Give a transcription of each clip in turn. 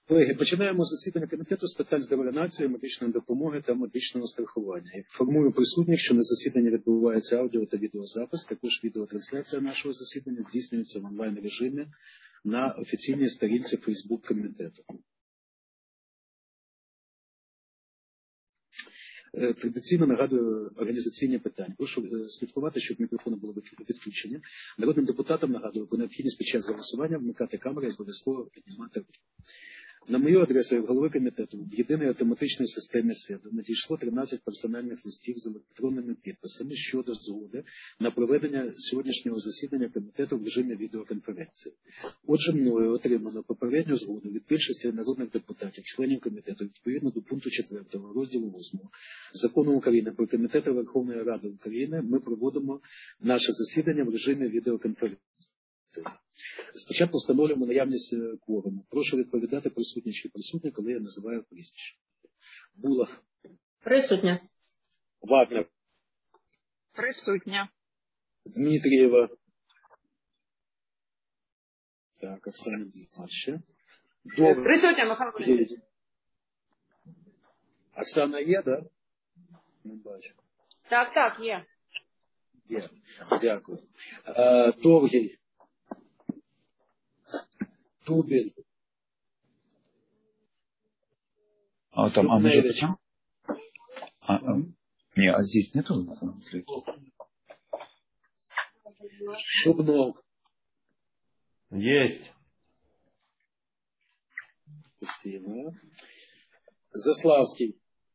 Колеги, починаємо засідання комітету з питань здоров'я нації, медичної допомоги та медичного страхування. Інформую присутніх, що на засіданні відбувається аудіо та відеозапис. Також відеотрансляція нашого засідання здійснюється в онлайн режимі на офіційній сторінці Фейсбук комітету. Традиційно нагадую організаційні питання. Прошу слідкувати, щоб мікрофони були відключені. Народним депутатам нагадую про необхідність під час голосування вмикати камери і обов'язково піднімати руку. На мою адресу, як голови комітету, в єдиній автоматичній системі СЕДО надійшло 13 персональних листів з електронними підписами щодо згоди на проведення сьогоднішнього засідання комітету в режимі відеоконференції. Отже, мною отримано попередню згоду від більшості народних депутатів, членів комітету, відповідно до пункту 4 розділу 8 Закону України про комітети Верховної Ради України, ми проводимо наше засідання в режимі відеоконференції. Спочатку встановлюємо наявність кворуму. Прошу відповідати присутні чи присутні, коли я називаю прізвище. Булах. Присутня. Вагнер. Присутня. Дмитрієва. Так, Оксана Дмитрівна. Присутня, Михайло Валерійович. Оксана є, так? Да? Не бачу. Так, є. Є. Дякую. Довгий. Дубель. А там, а может там? Не, а здесь нету? Шубнов. Есть. Спасибо. Заславський.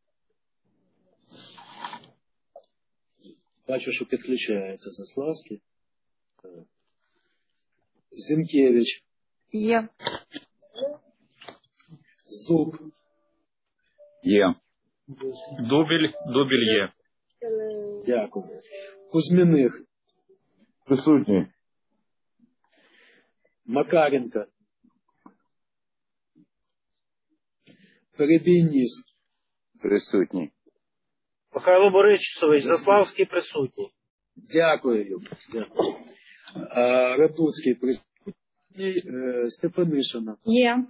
Бачу, що підключається Заславський. Зінкевич. Є. Зуб. Є. Дубель є. Дякую. Кузьміних. Присутній. Макаренко. Перебійніс. Присутній. Михайло Борисович, Заславський присутній. Дякую. Дякую. Радуцький присутній. Степанишина. Є.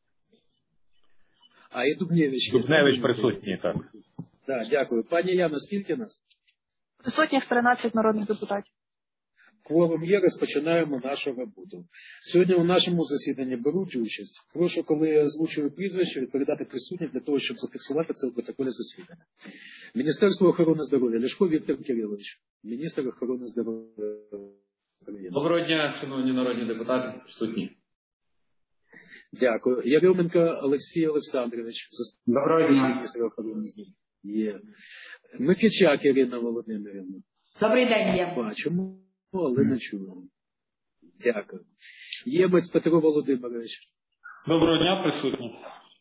А і Дубневич. Дубневич присутній, так. Так, дякую. Пані Яна, скільки нас? Присутніх 13 народних депутатів. Кворум є, розпочинаємо нашу роботу. Сьогодні у нашому засіданні беруть участь. Прошу, коли я озвучую прізвище, відповідати присутніх для того, щоб зафіксувати це в протоколі засідання. Міністерство охорони здоров'я. Ляшко Віктор Кирилович. Міністр охорони здоров'я. Доброго дня, шановні народні депутати, присутні. Дякую. Яременко Олексій Олександрович. Доброго дня. Міністр охорони здоров'я. Є. Микичак Ірина Володимирівна. Добрий день, є. Бачимо, але не чуємо. Дякую. Ємець Петро Володимирович. Доброго дня, присутні.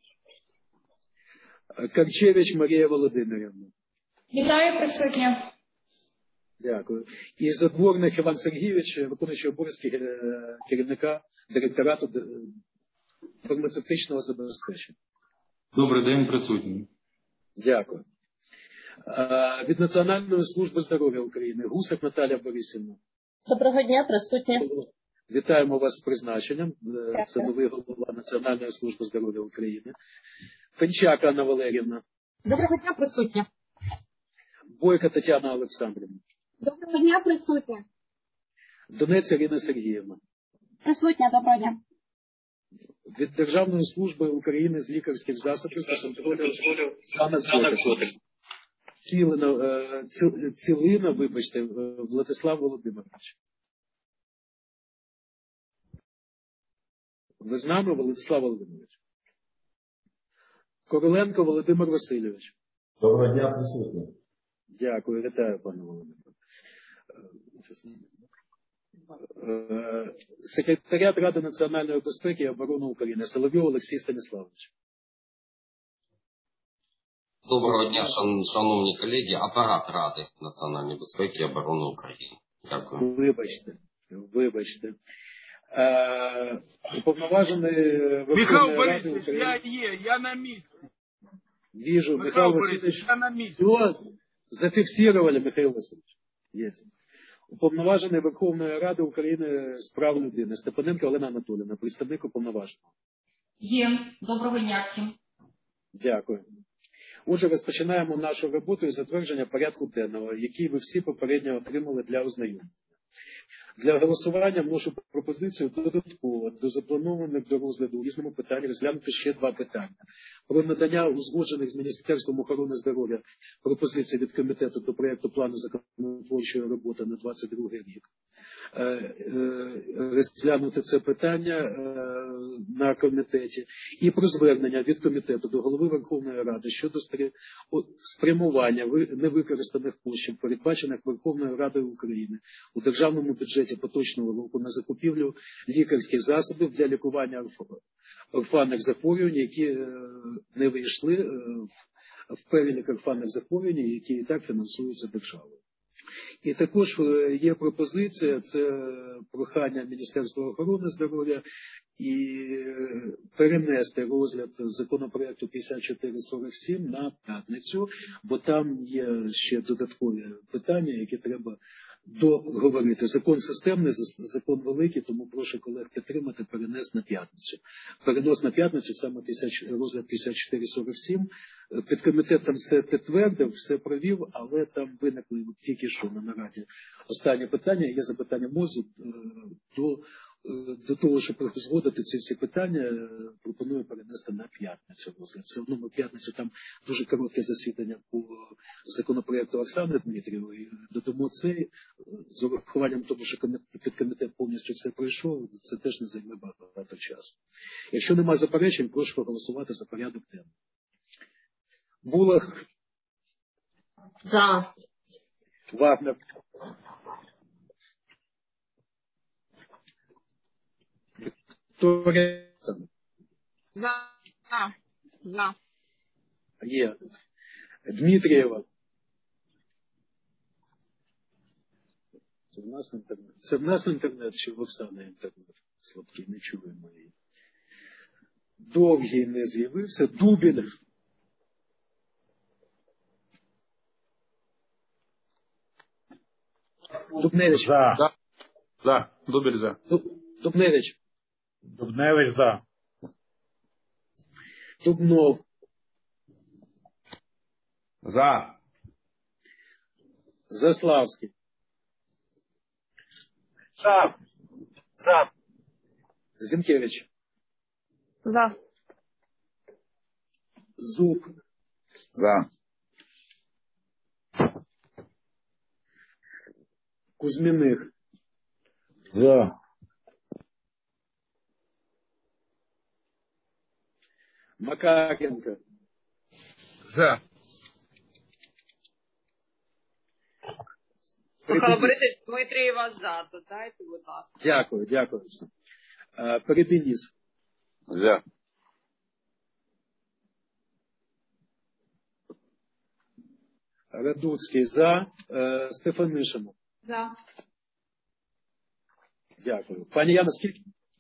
Карчевич Марія Володимирівна. Вітаю, присутня. Дякую. І Задворних Іван Сергійович, виконуючий обов'язки керівника директорату фармацевтичного забезпечення. Добрий день, присутні. Дякую. Від Національної служби здоров'я України Гусак Наталія Борисівна. Доброго дня, присутня. Вітаємо вас з призначенням. Це новий голова Національної служби здоров'я України. Фенчак Анна Валерівна. Доброго дня, присутня. Бойко Тетяна Олександрівна. Доброго дня, присутня. Донець Ірина Сергіївна. Присутня, доброго дня. Від Державної служби України з лікарських засобів та контролю Жанна Зотик. Цілина, вибачте, Владислав Володимирович. Ви з нами, Владислав Володимирович? Короленко Володимир Васильович. Доброго дня, присутні. Дякую, вітаю, пане Володимире. Секретаріат Ради національної безпеки і оборони України Соловйов Олексій Станіславович. Доброго дня, шановні колеги, апарат Ради національної безпеки і оборони України. Дякую. Вибачте. Уповноважений Михайло Борисович, я на місці. Вижу, Михайло Васильевич. Я на місці. Все, зафіксували, Михайло Васильович. Есть. Уповноважений Верховної Ради України з прав людини Степаненко Олена Анатоліївна, представник уповноваженого. Є. Доброго дня всім. Дякую. Отже, розпочинаємо нашу роботу із затвердження порядку денного, який ви всі попередньо отримали для ознайомлення. Для голосування вношу пропозицію додатково до запланованих до розгляду у різному питанні розглянути ще два питання. Про надання узгоджених з Міністерством охорони здоров'я пропозицій від комітету до проєкту плану законотворчої роботи на 2022 рік. Розглянути це питання на комітеті. І про звернення від комітету до Голови Верховної Ради щодо спрямування невикористаних коштів, передбачених Верховною Радою України у державному бюджеті поточного року на закупівлю лікарських засобів для лікування орфанних захворювань, які не вийшли в перелік орфанних захворювань, які і так фінансуються державою. І також є пропозиція, це прохання Міністерства охорони здоров'я і перенести розгляд законопроекту 5447 на п'ятницю, бо там є ще додаткові питання, які треба договорити. Закон системний, закон великий, тому прошу колег підтримати, перенести на п'ятницю. Перенос на п'ятницю, саме розгляд 5447. Підкомітет там все підтвердив, все провів, але там виникли тільки що на нараді останнє питання. Є запитання МОЗу до того, щоб згодити ці всі питання, пропоную перенести на п'ятницю розгляд. Все одно ми п'ятницю там дуже коротке засідання по законопроекту Оксани Дмитрієвої. Додамо цей, з урахуванням того, що підкомітет повністю все пройшов, це теж не займе багато часу. Якщо немає заперечень, прошу проголосувати за порядок денний. Булах. За. Вагнер. Вікторія. За. За. Є. Дмитрієва. Це в нас інтернет чи в Оксани інтернет? Слабкий, не чуємо її. Довгий не з'явився. Дубіль. Дубневич. За. Дубіль за. Дубневич. Дубневич за. Дубнов. За. Заславський. За. Зінкевич. За. Зуб. За. Кузьміних. За. Макаренко. За. Михайло Борисович, Дмитрієва за. Додайте, будь ласка. Дякую. Перебініс. За. Радуцький за. Стефанишина. За. Дякую. Пані Яна, скільки?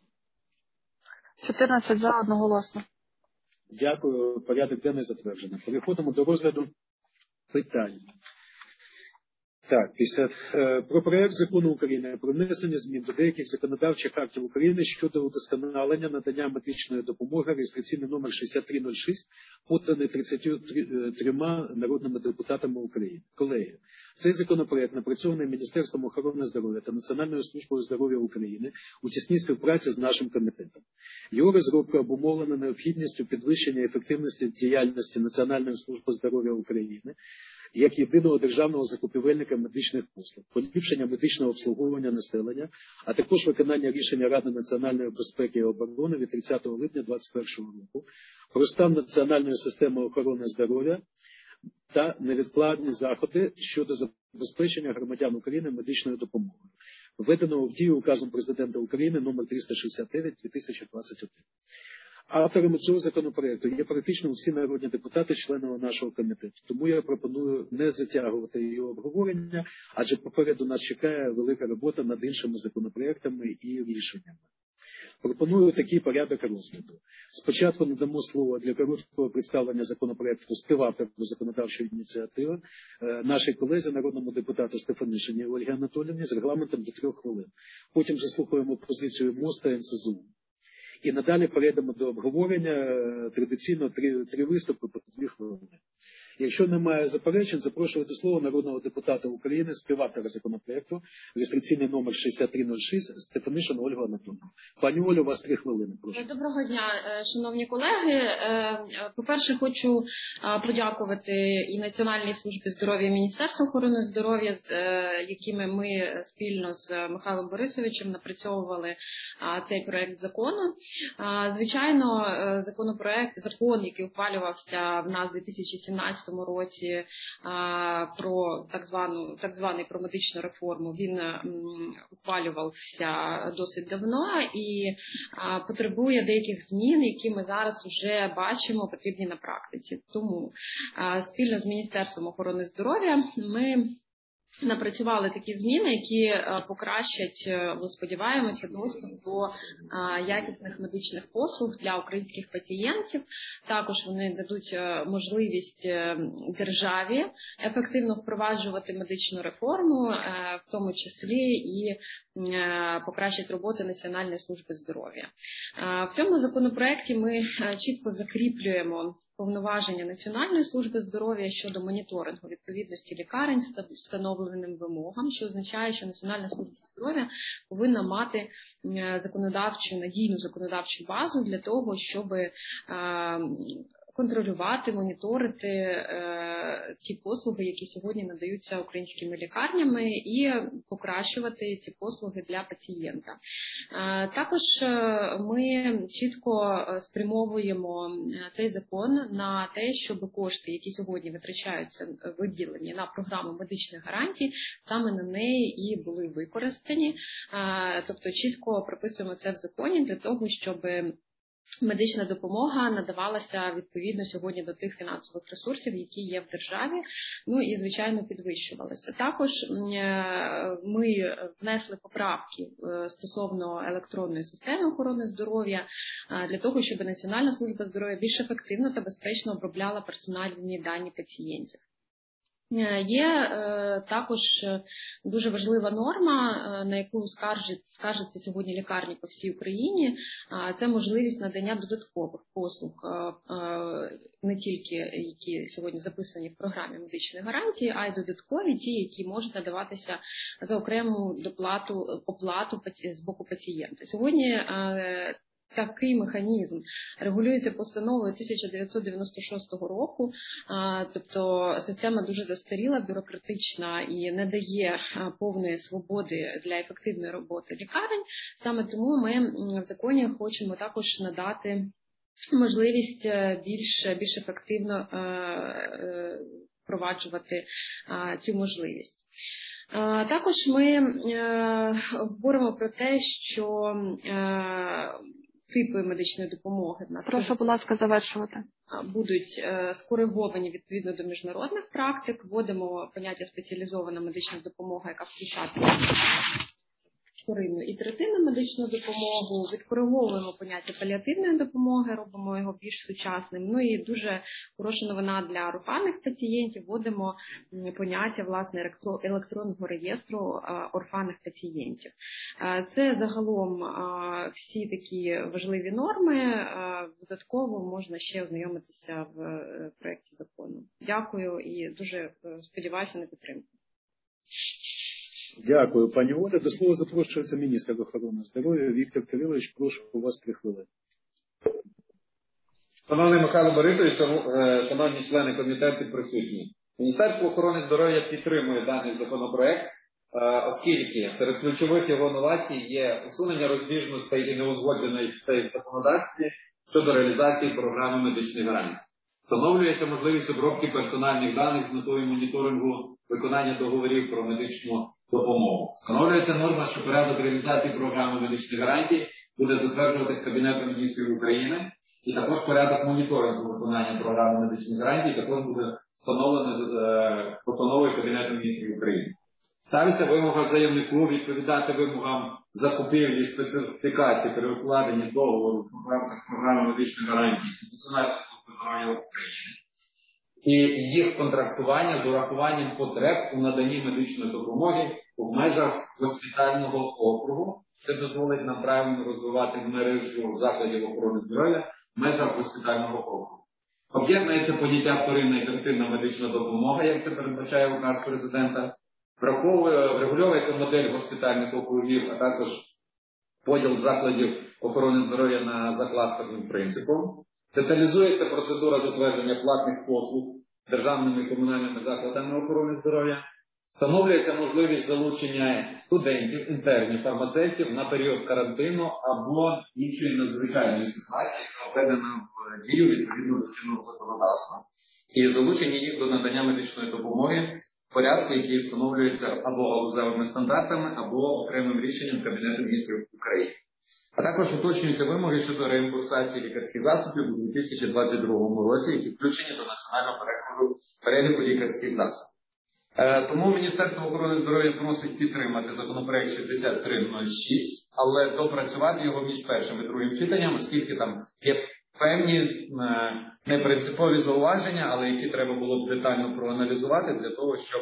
14 за, одноголосно. Дякую. Порядок денний затверджено. Переходимо до розгляду питань. Так, про проект закону України про внесення змін до деяких законодавчих актів України щодо удосконалення надання медичної допомоги, реєстраційний номер 6306, поданий 33 народними депутатами України. Колеги, цей законопроект напрацьований Міністерством охорони здоров'я та Національною службою здоров'я України у тісній співпраці з нашим комітетом. Його розробка обумовлена необхідністю підвищення ефективності діяльності Національної служби здоров'я України як єдиного державного закупівельника медичних послуг, поліпшення медичного обслуговування населення, а також виконання рішення Ради національної безпеки і оборони від 30 липня 2021 року про стан національної системи охорони здоров'я та невідкладні заходи щодо забезпечення громадян України медичною допомогою, введеного в дію указом Президента України номер 369/2021. Авторами цього законопроекту є практично всі народні депутати, члени нашого комітету. Тому я пропоную не затягувати її обговорення, адже попереду нас чекає велика робота над іншими законопроектами і рішеннями. Пропоную такий порядок розгляду. Спочатку надамо слово для короткого представлення законопроекту співавтору законодавчої ініціативи нашій колезі, народному депутату Стефанишині Ольгі Анатоліївні з регламентом до 3 хвилин. Потім заслухаємо позицію МОЗ та НСЗУ. І надалі перейдемо до обговорення. Традиційно три виступи по 2 хвилини. Якщо немає заперечень, запрошувати слово народного депутата України, співавтора законопроекту, реєстраційний номер 6306, Стефанишин Ольгу Анатоліївну. Пані Олю, у вас 3 хвилини. Прошу. Доброго дня, шановні колеги. По-перше, хочу подякувати і Національній службі здоров'я, і Міністерству охорони здоров'я, з якими ми спільно з Михайлом Борисовичем напрацьовували цей проект закону. Звичайно, закон, який ухвалювався в нас у 2017 році про так званий про медичну реформу, він ухвалювався досить давно і потребує деяких змін, які ми зараз вже бачимо потрібні на практиці. Тому спільно з Міністерством охорони здоров'я ми напрацювали такі зміни, які покращать, ми сподіваємося, доступ до якісних медичних послуг для українських пацієнтів. Також вони дадуть можливість державі ефективно впроваджувати медичну реформу, в тому числі і покращать роботу Національної служби здоров'я. В цьому законопроекті ми чітко закріплюємо повноваження Національної служби здоров'я щодо моніторингу відповідності лікарень встановленим вимогам, що означає, що Національна служба здоров'я повинна мати надійну законодавчу базу для того, щоб контролювати, моніторити ті послуги, які сьогодні надаються українськими лікарнями, і покращувати ці послуги для пацієнта. Також ми чітко спрямовуємо цей закон на те, щоб кошти, які сьогодні витрачаються, виділені на програму медичних гарантій, саме на неї і були використані. Тобто чітко прописуємо це в законі для того, щоб медична допомога надавалася відповідно сьогодні до тих фінансових ресурсів, які є в державі, ну і, звичайно, підвищувалися. Також ми внесли поправки стосовно електронної системи охорони здоров'я для того, щоб Національна служба здоров'я більш ефективно та безпечно обробляла персональні дані пацієнтів. Є також дуже важлива норма, на яку скаржаться сьогодні лікарні по всій Україні. Це можливість надання додаткових послуг, не тільки які сьогодні записані в програмі медичних гарантій, а й додаткові ті, які можуть надаватися за окрему оплату з боку пацієнта. Сьогодні такий механізм регулюється постановою 1996 року, тобто система дуже застаріла, бюрократична і не дає повної свободи для ефективної роботи лікарень. Саме тому ми в законі хочемо також надати можливість більш ефективно впроваджувати цю можливість. Також ми говоримо про те, що типи медичної допомоги в нас, прошу, будь ласка, завершувати, будуть скориговані відповідно до міжнародних практик. Вводимо поняття спеціалізована медична допомога, яка включає вторинну і третинну медичну допомогу, відкориговуємо поняття паліативної допомоги, робимо його більш сучасним. Ну і дуже хороша новина для орфанних пацієнтів, вводимо поняття, власне, електронного реєстру орфанних пацієнтів. Це загалом всі такі важливі норми, додатково можна ще ознайомитися в проєкті закону. Дякую і дуже сподіваюся на підтримку. Дякую, пані Оля. До слова запрошується міністр охорони здоров'я Віктор Кирилович. Прошу, у вас 3 хвилини. Шановний Михайло Борисович, шановні члени комітету присутні. Міністерство охорони здоров'я підтримує даний законопроект, оскільки серед ключових його новацій є усунення розбіжностей і неузгодженостей в законодавстві щодо реалізації програми медичних гарантій. Встановлюється можливість обробки персональних даних з метою моніторингу виконання договорів про медичну допомогу. Встановлюється норма, що порядок реалізації програми медичних гарантій буде затверджуватись Кабінетом міністрів України, і також порядок моніторингу виконання програми медичних гарантій також буде встановлено постановою Кабінету міністрів України. Ставиться вимога заявнику відповідати вимогам закупівлі специфікацій при укладенні договору в рамках програми медичних гарантій з Національної служби здоров'я України. і їх контрактування з урахуванням потреб у наданні медичної допомоги у межах госпітального округу. Це дозволить нам правильно розвивати мережу закладів охорони здоров'я в межах госпітального округу. Об'єднується поняття вторинна і третинна медична допомога, як це передбачає указ президента. Врегульовується модель госпітальних округів, а також поділ закладів охорони здоров'я за кластерним принципом. Деталізується процедура затвердження платних послуг державними і комунальними закладами охорони здоров'я. Встановлюється можливість залучення студентів, інтернів, фармацевтів на період карантину або іншої надзвичайної ситуації, яка введена в дію відповідно до чинного законодавства. І залучення їх до надання медичної допомоги в порядку, який встановлюється або галузевими стандартами, або окремим рішенням Кабінету міністрів України. А також уточнюються вимоги щодо реімбурсації лікарських засобів у 2022 році, які включені до національного переліку лікарських засобів. Тому Міністерство охорони здоров'я просить підтримати законопроект 6306, але допрацювати його між першим і другим читанням, оскільки там є певні непринципові зауваження, але які треба було б детально проаналізувати для того, щоб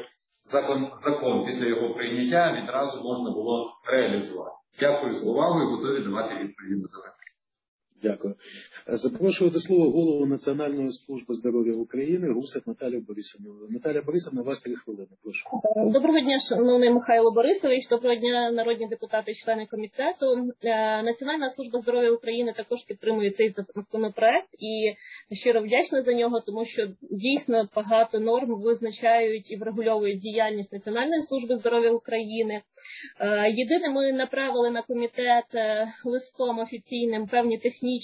закон після його прийняття відразу можна було реалізувати. Дякую за увагу і готові давати відповіді на запитання. Дякую. Запрошую до слова голову Національної служби здоров'я України Русак Наталію Борисівну. Наталія Борисівна, у вас 3 хвилини. Прошу. Доброго дня, шановний Михайло Борисович. Доброго дня, народні депутати, члени комітету. Національна служба здоров'я України також підтримує цей законопроект і щиро вдячна за нього, тому що дійсно багато норм визначають і врегульовують діяльність Національної служби здоров'я України. Єдине, ми направили на комітет листом офіційним певні технічні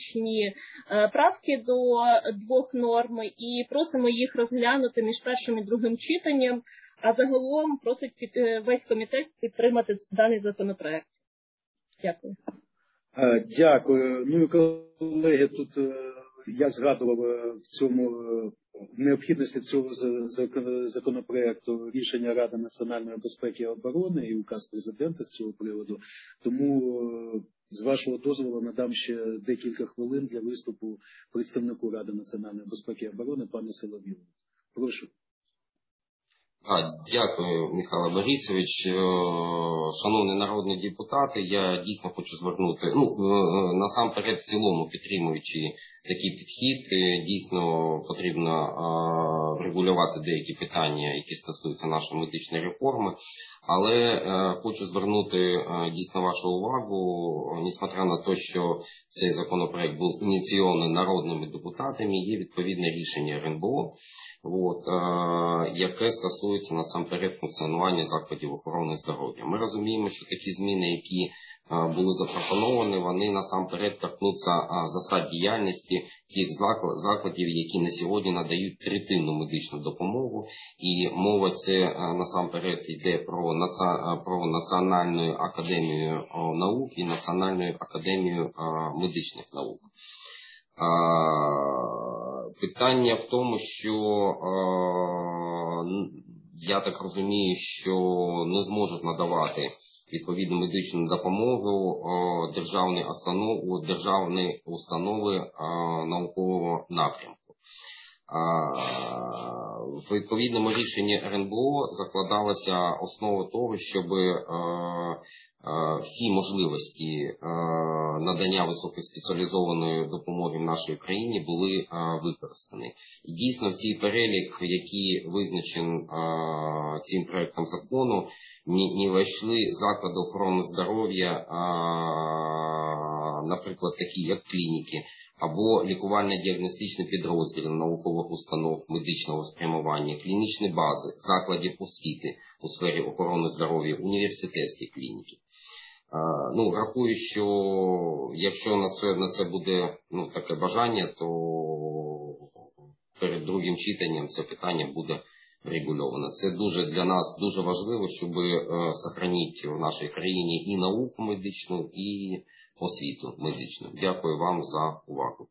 правки до 2 норм і просимо їх розглянути між першим і другим читанням, а загалом просить весь комітет підтримати даний законопроект. Дякую. Дякую. Ну і колеги, тут я згадував в цьому необхідності цього законопроекту рішення Ради національної безпеки і оборони і указ президента з цього приводу. Тому з вашого дозволу надам ще декілька хвилин для виступу представнику Ради національної безпеки і оборони пану Солов'ю. Прошу. Дякую, Михайло Борисович. Шановні народні депутати, я дійсно хочу звернути, насамперед в цілому підтримуючи такий підхід, дійсно потрібно регулювати деякі питання, які стосуються нашої медичної реформи, але хочу звернути дійсно вашу увагу, несмотря на те, що цей законопроект був ініційований народними депутатами, є відповідне рішення РНБО, яке стосується насамперед функціонування закладів охорони здоров'я. Ми розуміємо, що такі зміни, які були запропоновані, вони насамперед торкнуться засад діяльності тих закладів, які на сьогодні надають третинну медичну допомогу. І мова це насамперед йде про Національну академію наук і Національну академію медичних наук. Питання в тому, що я так розумію, що не зможуть надавати відповідну медичну допомогу державні установи наукового напрямку. В відповідному рішенні РНБО закладалася основа того, щоб всі можливості надання високоспеціалізованої допомоги в нашій країні були використані. І дійсно в цей перелік, який визначений цим проектом закону, не війшли заклади охорони здоров'я, наприклад, такі як клініки, або лікувально-діагностичні підрозділи наукових установ медичного спрямування, клінічні бази, закладів освіти у сфері охорони здоров'я, університетські клініки. Рахую, що якщо на це буде таке бажання, то перед другим читанням це питання буде регульовано. Це для нас дуже важливо, щоб зберігати в нашій країні і науку медичну, і освіту медичну. Дякую вам за увагу.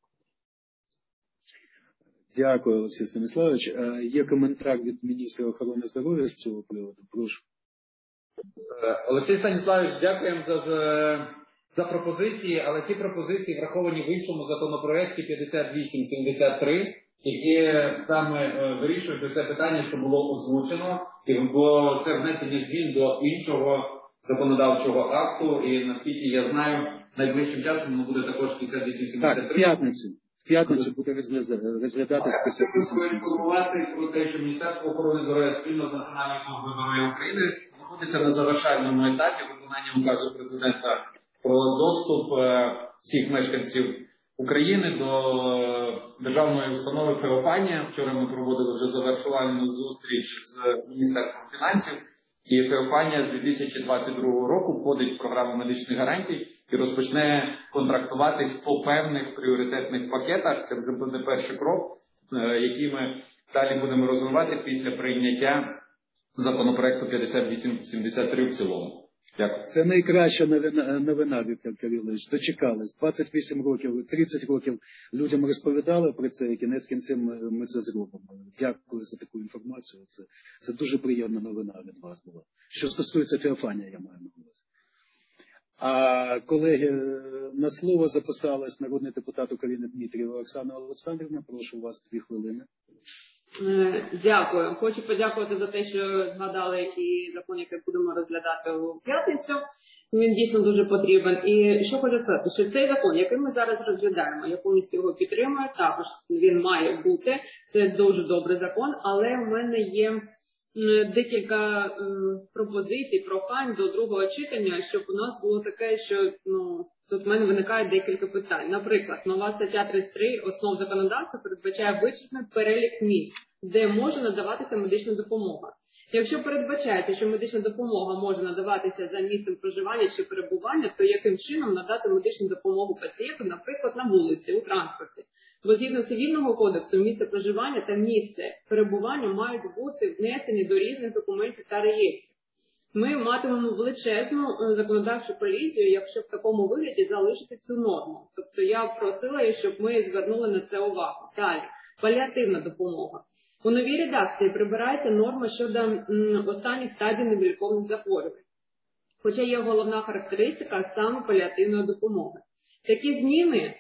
Дякую, Олексій Станіславович. Є коментар від міністра охорони здоров'я з цього приводу? Прошу. Олексій Станіславович, дякуємо за пропозиції, але ці пропозиції враховані в іншому законопроекті 5873, які саме вирішують це питання, що було озвучено, бо це внесення змін до іншого законодавчого акту, і наскільки я знаю, найближчим часом воно буде також 5873. Так, в п'ятницю буде розглядатись 5873. Інформувати про те, що Міністерство охорони здоров'я спільно з Національною службою здоров'я України знаходиться на завершальному етапі виконання указу президента про доступ всіх мешканців України до державної установи Феофанія. Вчора ми проводили вже завершувальну зустріч з Міністерством фінансів. І Феофанія з 2022 року входить в програму медичних гарантій і розпочне контрактуватись по певних пріоритетних пакетах. Це вже буде перший крок, який ми далі будемо розвивати після прийняття законопроекту 5873 в цілому. Дякую. Це найкраща новина, Віктор Кирилович. Дочекались. 28 років, 30 років людям розповідали про це, і кінець кінцем ми це зробимо. Дякую за таку інформацію. Це дуже приємна новина від вас була. Що стосується Феофанія, я маю на увазі. А, колеги, на слово записалась народний депутат України Дмитрієва Оксана Олександрівна. Прошу вас 2 хвилини. Дякую. Хочу подякувати за те, що згадали і закон, який будемо розглядати у п'ятницю. Він дійсно дуже потрібен. І що хочу сказати, що цей закон, який ми зараз розглядаємо, я повністю його підтримую, також він має бути. Це дуже добрий закон, але в мене є декілька пропозицій, прохань до другого читання, щоб у нас було таке, що тут в мене виникає декілька питань. Наприклад, нова стаття 33 основ законодавства передбачає вичерпний перелік місць, де може надаватися медична допомога. Якщо передбачається, що медична допомога може надаватися за місцем проживання чи перебування, то яким чином надати медичну допомогу пацієнту, наприклад, на вулиці, у транспорті? Бо згідно Цивільного кодексу, місце проживання та місце перебування мають бути внесені до різних документів та реєстрів. Ми матимемо величезну законодавчу колізію, якщо в такому вигляді залишити цю норму. Тобто я просила, щоб ми звернули на це увагу. Далі. Паліативна допомога. У новій редакції прибирається норма щодо останніх стадій невиліковних захворювань. Хоча є головна характеристика саме паліативної допомоги. Такі зміни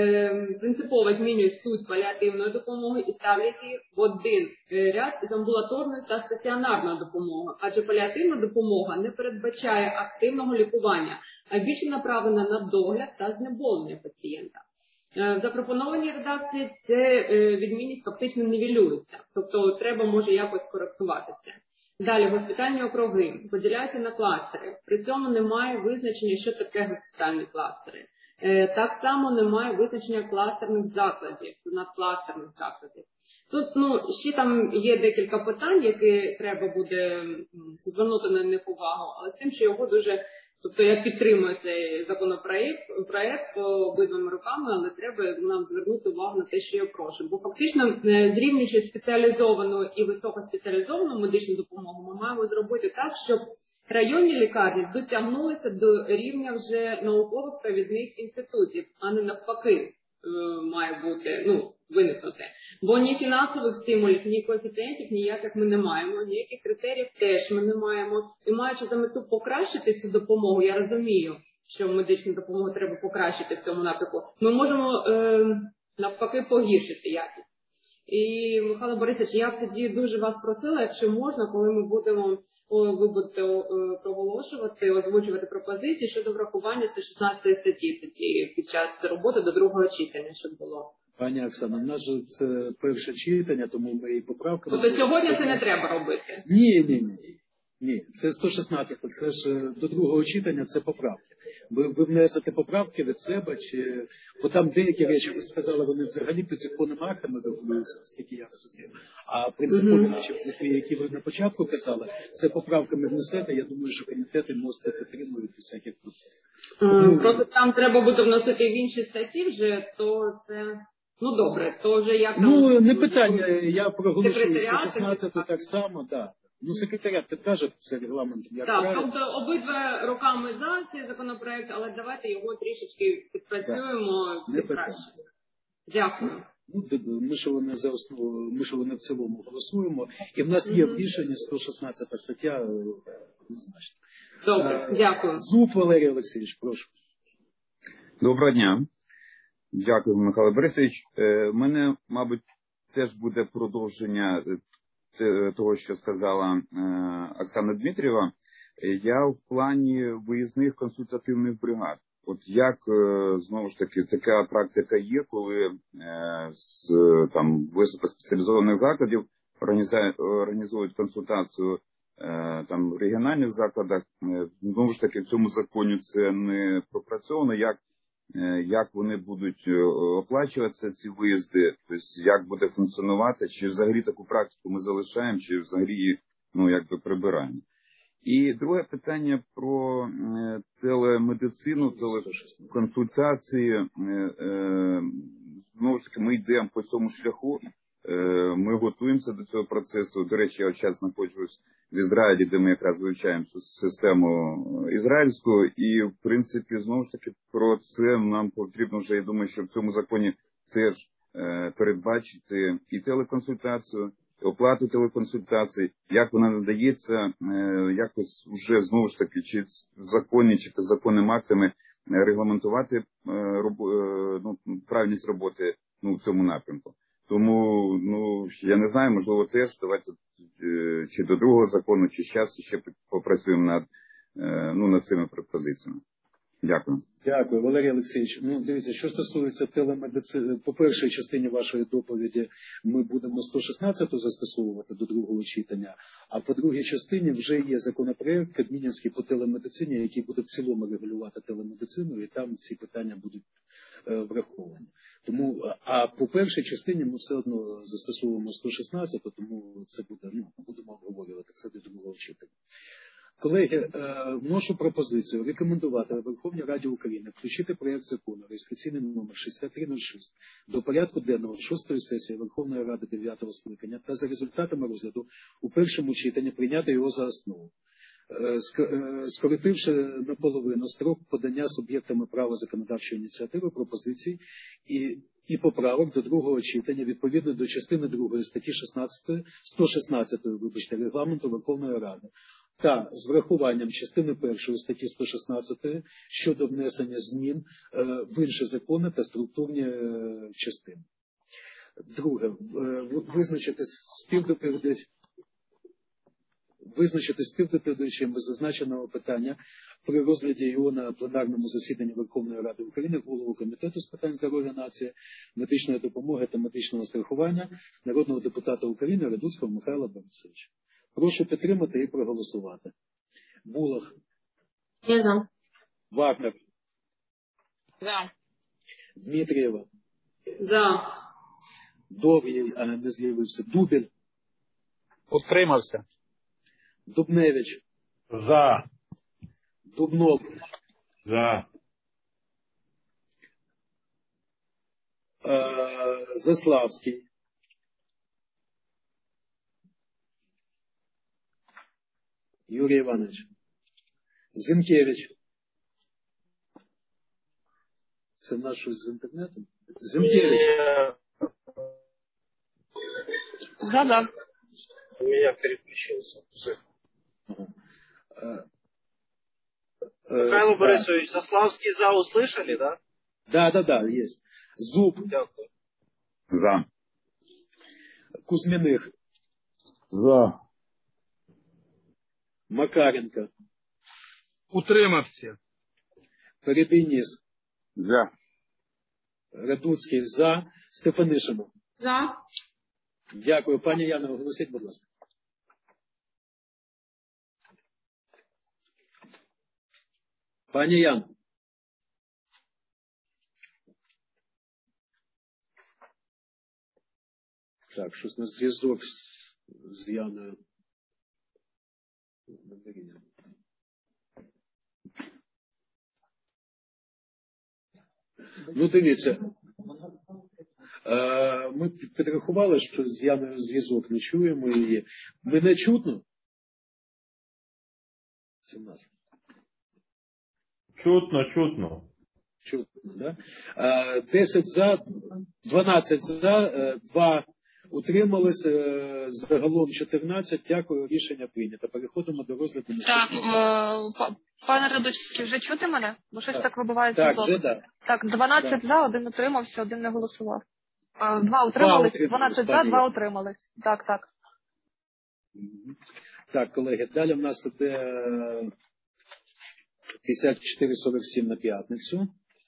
принципово змінюють суть паліативної допомоги і ставлять її в один ряд з амбулаторною та стаціонарною допомогою. Адже паліативна допомога не передбачає активного лікування, а більше направлена на догляд та знеболення пацієнта. В запропонованій редакції це відмінність фактично нівелюється. Тобто треба може якось коректувати це. Далі, госпітальні округи поділяються на кластери. При цьому немає визначення, що таке госпітальні кластери. Так само немає визначення кластерних закладів, надкластерних закладів. Тут ще там є декілька питань, які треба буде звернути на них увагу, але з тим, що його дуже... Тобто я підтримую цей законопроект обидвими руками, але треба нам звернути увагу на те, що я прошу. Бо фактично, зрівнюючи спеціалізовану і високоспеціалізовану медичну допомогу, ми маємо зробити так, щоб районні лікарні дотягнулися до рівня вже наукових провідних інститутів, а не навпаки має бути, виникнути. Бо ні фінансових стимулів, ні коефіцієнтів ніяких ми не маємо, ніяких критеріїв теж ми не маємо. І маючи за мету покращити цю допомогу, я розумію, що медичну допомогу треба покращити в цьому напрямку, ми можемо навпаки погіршити якість. І, Михайло Борисович, я б тоді дуже вас просила, якщо можна, коли ми будемо, ви будете проголошувати, озвучувати пропозиції щодо врахування 116 статті тоді під час роботи до другого читання, щоб було. Пані Оксана, в нас же це перше читання, тому ми і поправками... Тобто сьогодні це не треба робити? Ні, це 116, це ж до другого читання, це поправки. Ви внесете поправки від себе, чи... Бо там деякі речі, ви сказали, вони взагалі підзаконними актами регулюються, наскільки я розумію. А принципові речі, які ви на початку казали, це поправками внесете, я думаю, що комітети це підтримують і всяких тут. Просто там треба буде вносити в інші статті вже, то це... добре, то вже як там... не питання, я проголошую 116 так само, так. Секретаріат підкаже все регламентом, як правильно. Тобто обидва руками за цей законопроект, але давайте його трішечки підпрацюємо краще. Дякую. Ми ж вони за основу, ми ж вони в цілому голосуємо, і в нас є в рішенні 116 стаття однозначно. Добре, дякую. Зуб Валерій Олексійович, прошу. Доброго дня. Дякую, Михайло Борисович. У мене, мабуть, теж буде продовження того, що сказала Оксана Дмитрієва. Я в плані виїзних консультативних бригад. От як, знову ж таки, така практика є, коли з там високоспеціалізованих закладів організують консультацію там в регіональних закладах. Знову ж таки, в цьому законі це не пропрацьовано, як вони будуть оплачуватися, ці виїзди, тобто як буде функціонувати, чи взагалі таку практику ми залишаємо, чи взагалі її, якби прибираємо. І друге питання про телемедицину, телеконсультації. Знову ж таки, ми йдемо по цьому шляху, ми готуємося до цього процесу. До речі, я зараз знаходжусь в Ізраїлі, де ми якраз вивчаємо цю систему ізраїльську. І, в принципі, знову ж таки, про це нам потрібно вже, я думаю, що в цьому законі теж передбачити і телеконсультацію, оплату телеконсультацій, як вона надається, якось вже, знову ж таки, чи в законі, чи підзаконними актами регламентувати правильність роботи в цьому напрямку. Тому, я не знаю, можливо, теж давайте чи до другого закону, чи зараз ще попрацюємо над цими пропозиціями. Дякую. Дякую, Валерій Олексійович. Дивіться, що стосується телемедицини, по першій частині вашої доповіді ми будемо 116-ту застосовувати до другого читання, а по другій частині вже є законопроект Кабмінівський по телемедицині, який буде в цілому регулювати телемедицину, і там ці питання будуть враховані. Тому, а по першій частині ми все одно застосовуємо 116-ту, тому це буде, будемо обговорювати це до другого читання. Колеги, вношу пропозицію рекомендувати Верховній Раді України включити проєкт закону реєстраційний номер 6306 до порядку денного 6-ї сесії Верховної Ради 9-го скликання та за результатами розгляду у першому читанні прийняти його за основу, скоротивши наполовину строк подання суб'єктами права законодавчої ініціативи пропозицій і поправок до другого читання відповідно до частини 2 статті 116 Регламенту Верховної Ради та з врахуванням частини 1 статті 116 щодо внесення змін в інші закони та структурні частини. Друге, визначити співдоповідачем зазначеного питання при розгляді його на пленарному засіданні Верховної Ради України голову Комітету з питань здоров'я нації, медичної допомоги та медичного страхування народного депутата України Радуцького Михайла Борисовича. Прошу підтримати і проголосувати. Булах. Я за. Вагнер. За. Дмитрієва. За. Довгий, не з'явився. Дубіль. Утримався. Дубневич. За. Дубнов. За. Заславський. Юрій Іванович. Зінкевич. Це в нас щось з інтернетом? Зінкевич. Да. У меня переключился. Михайло Борисович, Заславский за услышали, да? Да, есть. Зуб. Дякую. За. Кузьминых. За. Макаренко. Утримався. Перебійніс. За. Радуцький за. Стефанишина. За. Дякую. Пані Яна, оголосіть, будь ласка. Пані Яна. Так, щось на зв'язок з Яною. Дивіться. Ми підрахували, що з Яною зв'язок, не чуємо її. Мене чутно? Це в нас. Чутно. Чутно, да? 10 за, 12 за, 2 утримались, загалом 14. Дякую, рішення прийнято. Переходимо до розгляду. Так, пане Радуцький, вже чути мене? Бо щось так вибиває так, зв'язок. да. Так, 12 за, 1 утримався, 1 не голосував. 2 утримались, 12 за, 2 утримались. Так, так. Так, колеги, далі в нас іде 54-47 на п'ятницю.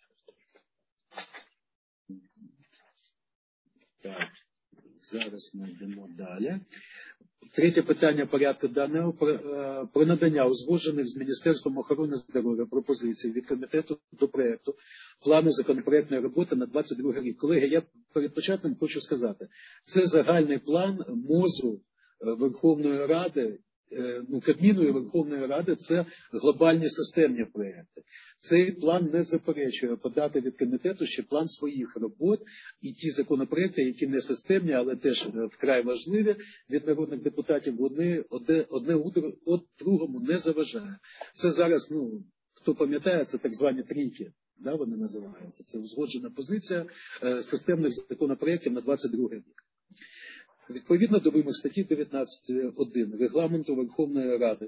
Так, зараз ми йдемо далі. Третє питання порядку денного про надання узгоджених з Міністерством охорони здоров'я пропозицій від комітету до проєкту плану законопроектної роботи на 22 рік. Колеги, я перед початком хочу сказати, це загальний план МОЗу Верховної Ради, Кабміну і Верховної Ради, це глобальні системні проєкти. Цей план не заперечує подати від комітету ще план своїх робот і ті законопроекти, які не системні, але теж вкрай важливі від народних депутатів, вони одне другому не заважає. Це зараз, хто пам'ятає, це так звані трійки, да, вони називаються. Це узгоджена позиція системних законопроєктів на 22 рік. Відповідно до вимог статті 19.1 Регламенту Верховної Ради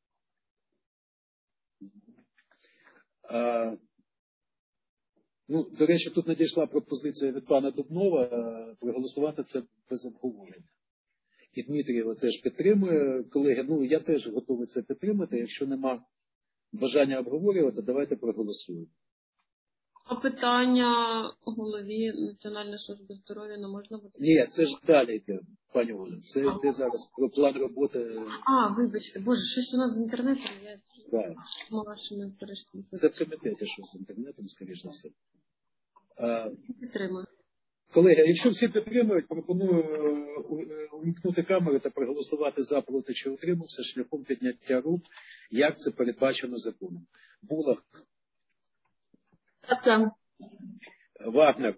до речі, тут надійшла пропозиція від пана Дубнова проголосувати це без обговорення. І Дмитрієва теж підтримує. Колеги, я теж готовий це підтримати. Якщо нема бажання обговорювати, давайте проголосуємо. А питання голові Національної служби здоров'я не можна буде? Ні, це ж далі йде, пані Оля. Це йде зараз про план роботи. Вибачте, Боже, щось у нас з інтернетом. Я думала, що ми перейшли. Це в комітеті щось з інтернетом, скоріш за все. Підтримую. Колеги, якщо всі підтримують, пропоную увімкнути камери та проголосувати за, проти чи утримався шляхом підняття рук, як це передбачено законом. Булах. Так. Вагнер.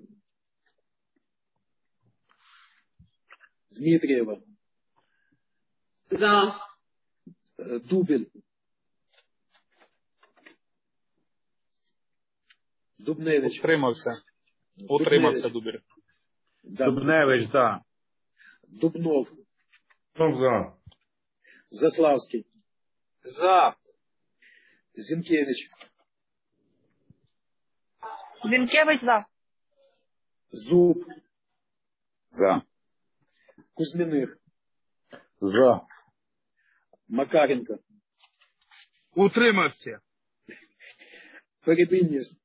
Дмитрієва. За. Дубіль. Дубневич. Утримався Дубіль. Дубневич, за. Дубнов. За. Заславський. За. Зінкевич. Зінкевич за. Зуб. За. Кузьміних. За. Макаренко. Утримався. Перебінніс.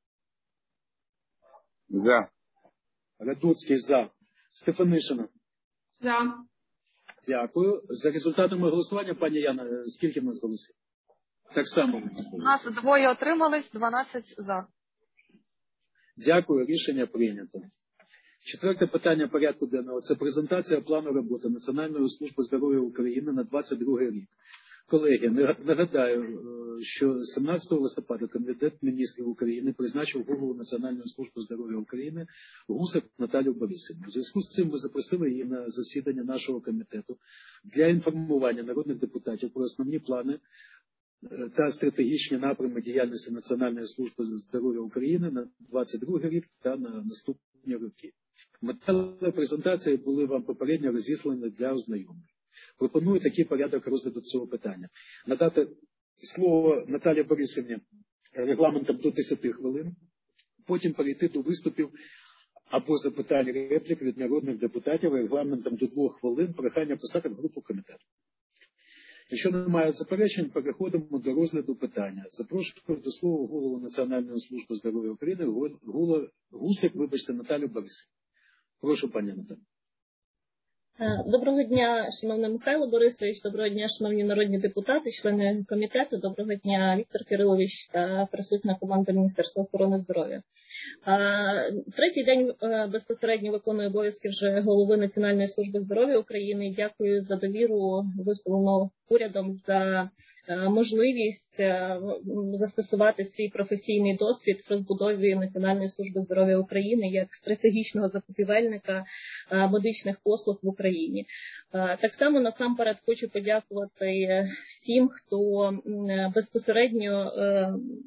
За. Радуцький за. Стефанишина. За. Дякую. За результатами голосування, пані Яна, скільки в нас голосів? Так само. У нас 2 отримались, 12 за. Дякую, рішення прийнято. Четверте питання порядку денного – це презентація плану роботи Національної служби здоров'я України на 22 рік. Колеги, нагадаю, що 17 листопада Кабінет міністрів України призначив голову Національної служби здоров'я України Гусак Наталію Борисівну. У зв'язку з цим ми запросили її на засідання нашого комітету для інформування народних депутатів про основні плани та стратегічні напрями діяльності Національної служби здоров'я України на 22 рік та на наступні роки. Матеріали презентації були вам попередньо розіслані для ознайомлення. Пропоную такий порядок розгляду цього питання. Надати слово Наталії Борисівні регламентом до 10 хвилин, потім перейти до виступів або запитань реплік від народних депутатів регламентом до 2 хвилин, прохання писати в групу комітету. Якщо немає заперечень, переходимо до розгляду питання. Запрошую до слова голову Національної служби здоров'я України Гусак, Наталію Борисівну. Прошу, пані Наталі. Доброго дня, шановний Михайло Борисович, доброго дня, шановні народні депутати, члени комітету, доброго дня, Віктор Кирилович та присутня команда Міністерства охорони здоров'я. Третій день безпосередньо виконую обов'язки вже голови Національної служби здоров'я України. Дякую за довіру, висловлену урядом, за можливість застосувати свій професійний досвід в розбудові Національної служби здоров'я України як стратегічного закупівельника медичних послуг в Україні. Так само насамперед хочу подякувати всім, хто безпосередньо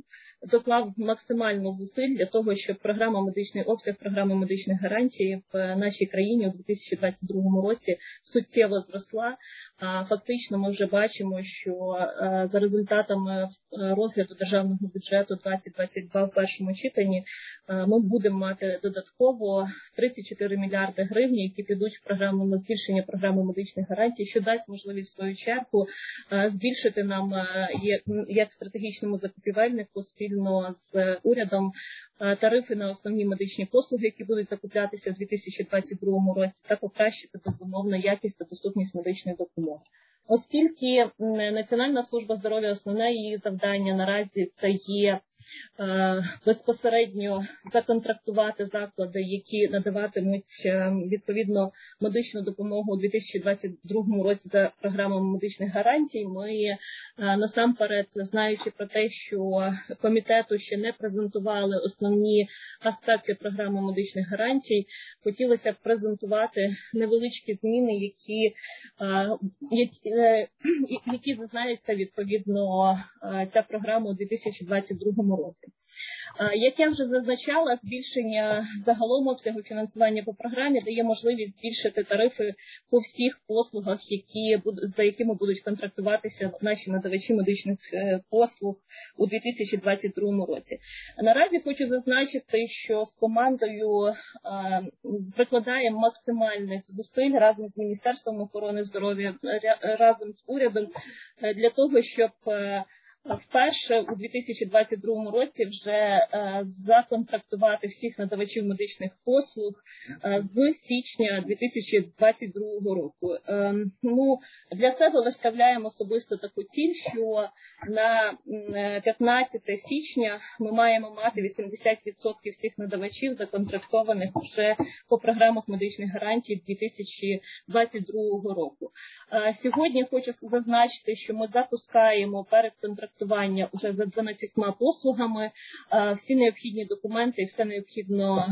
доклав максимально зусиль для того, щоб програма «Медичний обсяг», програма медичних гарантій в нашій країні у 2022 році суттєво зросла. Фактично ми вже бачимо, що за результатами розгляду державного бюджету 2022 в першому читанні ми будемо мати додатково 34 мільярди гривень, які підуть в програму на збільшення програми медичних гарантій, що дасть можливість в свою чергу збільшити нам як стратегічному закупівельнику спільно з урядом тарифи на основні медичні послуги, які будуть закуплятися в 2022 році, та покращити, безумовно, якість та доступність медичної допомоги. Оскільки Національна служба здоров'я, основне її завдання наразі це є безпосередньо законтрактувати заклади, які надаватимуть відповідно медичну допомогу у 2022 році за програмою медичних гарантій. Ми насамперед, знаючи про те, що комітету ще не презентували основні аспекти програми медичних гарантій, хотілося б презентувати невеличкі зміни, які зазнаються відповідно ця програма у 2022 році. Як я вже зазначала, збільшення загалом обсягу фінансування по програмі дає можливість збільшити тарифи по всіх послугах, за якими будуть контрактуватися наші надавачі медичних послуг у 2022 році. Наразі хочу зазначити, що з командою прикладаємо максимальних зусиль разом з Міністерством охорони здоров'я, разом з урядом для того, щоб вперше у 2022 році вже законтрактувати всіх надавачів медичних послуг з січня 2022 року. Для себе виставляємо особисто таку ціль, що на 15 січня ми маємо мати 80% всіх надавачів законтрактованих вже по програмах медичних гарантій 2022 року. Сьогодні хочу зазначити, що ми запускаємо перед контрактування уже за 12 послугами, всі необхідні документи і все необхідно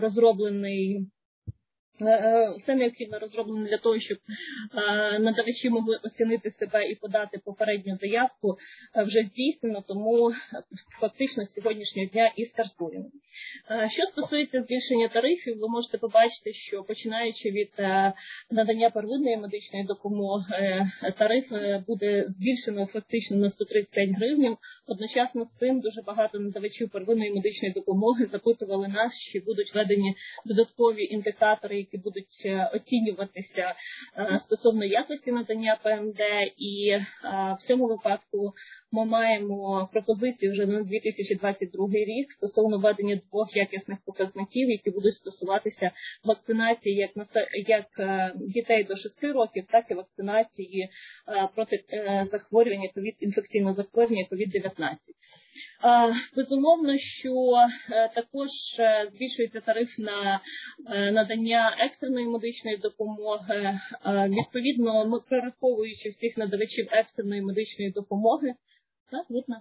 розроблено для того, щоб надавачі могли оцінити себе і подати попередню заявку, вже здійснено, тому фактично з сьогоднішнього дня і стартуємо. Що стосується збільшення тарифів, ви можете побачити, що починаючи від надання первинної медичної допомоги, тариф буде збільшено фактично на 135 гривень. Одночасно з цим дуже багато надавачів первинної медичної допомоги запитували нас, чи будуть введені додаткові індикатори, які будуть оцінюватися стосовно якості надання ПМД, і в цьому випадку ми маємо пропозицію вже на 2022 рік стосовно введення 2 якісних показників, які будуть стосуватися вакцинації як дітей до 6 років, так і вакцинації проти захворювання інфекційного захворювання COVID-19. Безумовно, що також збільшується тариф на надання екстреної медичної допомоги. Відповідно, ми прораховуючи всіх надавачів екстреної медичної допомоги, так, видно?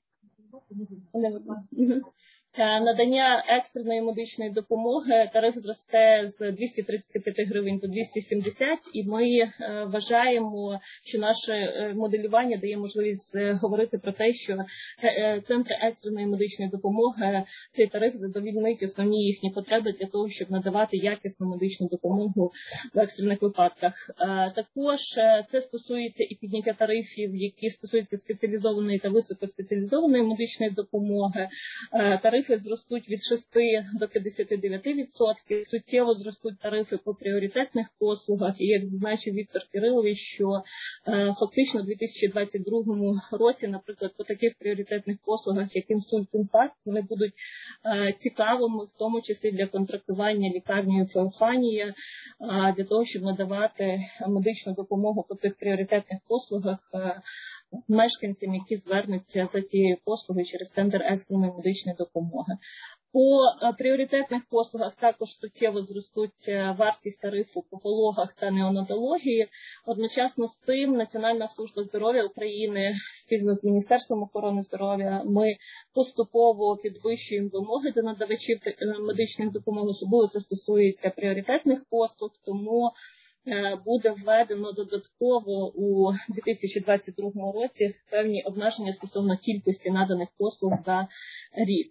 Надання екстреної медичної допомоги тариф зросте з 235 гривень до 270, і ми вважаємо, що наше моделювання дає можливість говорити про те, що центри екстреної медичної допомоги цей тариф задовольнить основні їхні потреби для того, щоб надавати якісну медичну допомогу в екстрених випадках. Також це стосується і підняття тарифів, які стосуються спеціалізованої та високоспеціалізованої медичної допомоги. Тарифи зростуть від 6 до 59%, суттєво зростуть тарифи по пріоритетних послугах. І як зазначив Віктор Кирилович, що фактично у 2022 році, наприклад, по таких пріоритетних послугах, як інсульт-інфаркт, вони будуть цікавими, в тому числі для контрактування лікарнею Феофанія, для того, щоб надавати медичну допомогу по цих пріоритетних послугах мешканцям, які звернуться за цією послугою через центр екстреної медичної допомоги. По пріоритетних послугах також суттєво зростуть вартість тарифу по пологах та неонатології. Одночасно з цим Національна служба здоров'я України спільно з Міністерством охорони здоров'я ми поступово підвищуємо вимоги до надавачів медичних допомог, особливо це стосується пріоритетних послуг, тому буде введено додатково у 2022 році певні обмеження стосовно кількості наданих послуг за рік.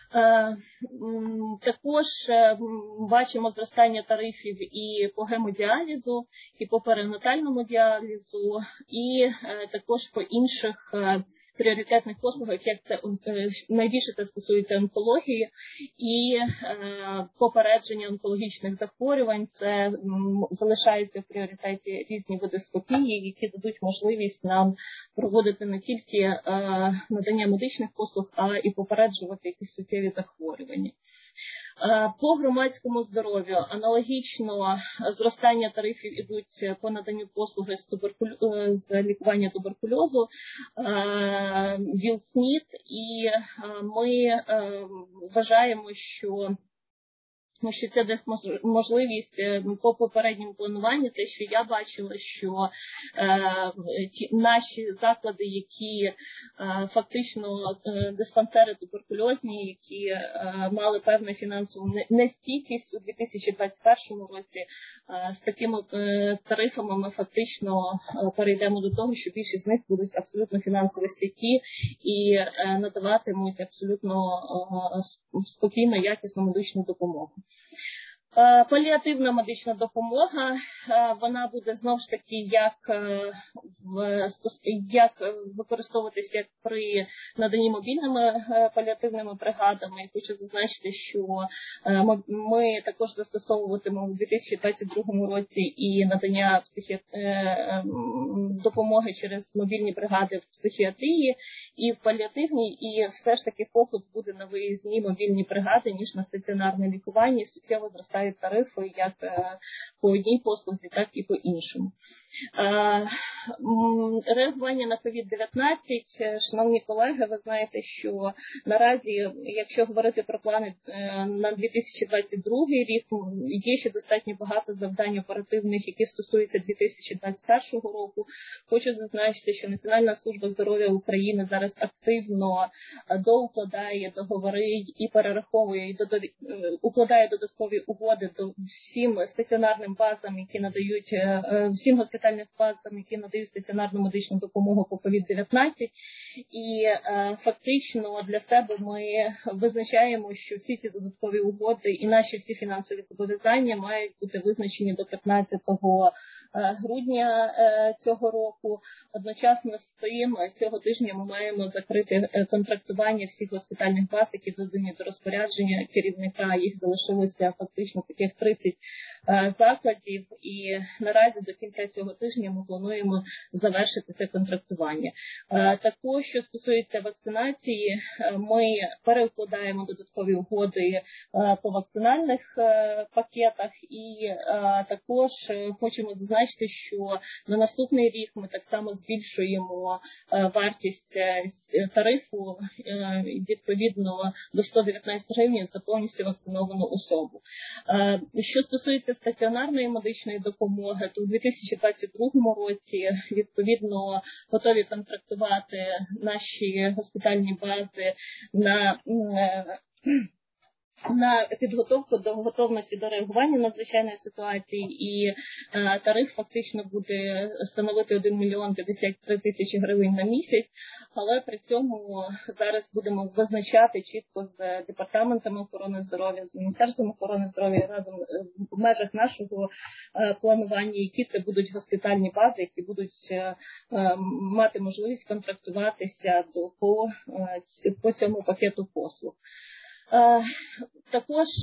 Також бачимо зростання тарифів і по гемодіалізу, і по перинатальному діалізу, і також по інших пріоритетних послугах, як це найбільше це стосується онкології і попередження онкологічних захворювань. Це залишається в пріоритеті різні види скопії, які дадуть можливість нам проводити не тільки надання медичних послуг, а і попереджувати якісь суттєві захворювання. По громадському здоров'ю аналогічно зростання тарифів ідуть по наданню послуги з лікування туберкульозу, ВІЛ-СНІД, і ми вважаємо, що це дасть можливість по попередньому плануванню, те, що я бачила, що наші заклади, які фактично диспансери туберкульозні, які мали певну фінансову нестійкість у 2021 році, з такими тарифами ми фактично перейдемо до того, що більшість з них будуть абсолютно фінансово стійкі і надаватимуть абсолютно спокійно, якісну медичну допомогу. Паліативна медична допомога, вона буде знову ж таки як використовуватися як при наданні мобільними паліативними бригадами. І хочу зазначити, що ми також застосовуватимемо у 2022 році і надання допомоги через мобільні бригади в психіатрії і в паліативній, і все ж таки фокус буде на виїзні мобільні бригади, ніж на стаціонарне лікування, і суттєво зростають тарифи як по одній послузі, так і по іншому. Реагування на COVID-19, шановні колеги, ви знаєте, що наразі, якщо говорити про плани на 2022 рік, є ще достатньо багато завдань оперативних, які стосуються 2021 року. Хочу зазначити, що Національна служба здоров'я України зараз активно доукладає договори і перераховує, і укладає додаткові угоди до всім стаціонарним базам, які надають, всім госпітальним базам, які надають стаціонарну медичну допомогу по COVID-19. І фактично для себе ми визначаємо, що всі ці додаткові угоди і наші всі фінансові зобов'язання мають бути визначені до 15 грудня цього року. Одночасно з тим, цього тижня ми маємо закрити контрактування всіх госпітальних баз, які додані до розпорядження керівника. Їх залишилося фактично таких 30 закладів, і наразі до кінця цього тижня ми плануємо завершити це контрактування. Також, що стосується вакцинації, ми переукладаємо додаткові угоди по вакцинальних пакетах, і також хочемо зазначити, що на наступний рік ми так само збільшуємо вартість тарифу відповідно до 119 гривень за повністю вакциновану особу. Що стосується стаціонарної медичної допомоги, то у 2022 році відповідно готові контрактувати наші госпітальні бази на підготовку до готовності до реагування на надзвичайної ситуації, і тариф фактично буде становити 1 мільйон 53 тисячі гривень на місяць, але при цьому зараз будемо визначати чітко з департаментами охорони здоров'я, з Міністерством охорони здоров'я разом в межах нашого планування, які це будуть госпітальні бази, які будуть мати можливість контрактуватися по цьому пакету послуг. Також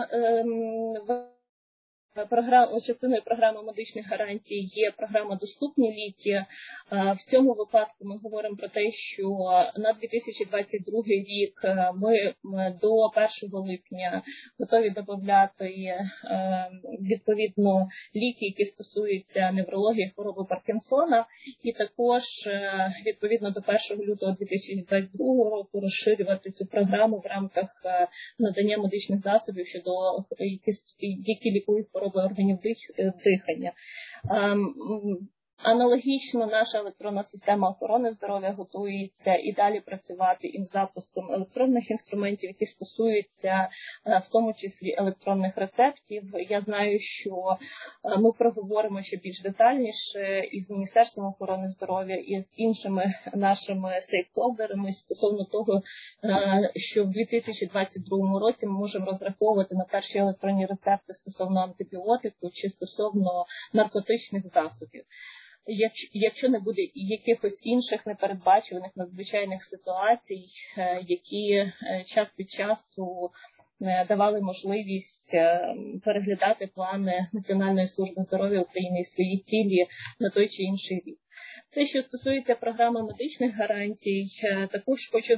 частиною програми медичних гарантій є програма «Доступні ліки». В цьому випадку ми говоримо про те, що на 2022 рік ми до 1 липня готові додати відповідно ліки, які стосуються неврології, хвороби Паркінсона, і також відповідно до 1 лютого 2022 року розширювати цю програму в рамках надання медичних засобів, які лікують хвороби органів дихання. Аналогічно наша електронна система охорони здоров'я готується і далі працювати із запуском електронних інструментів, які стосуються в тому числі електронних рецептів. Я знаю, що ми проговоримо ще більш детальніше із Міністерством охорони здоров'я і з іншими нашими стейкхолдерами стосовно того, що в 2022 році ми можемо розраховувати на перші електронні рецепти стосовно антибіотику чи стосовно наркотичних засобів. Якщо не буде якихось інших непередбачуваних надзвичайних ситуацій, які час від часу давали можливість переглядати плани Національної служби здоров'я України і свої цілі на той чи інший рік. Це, що стосується програми медичних гарантій, також хочу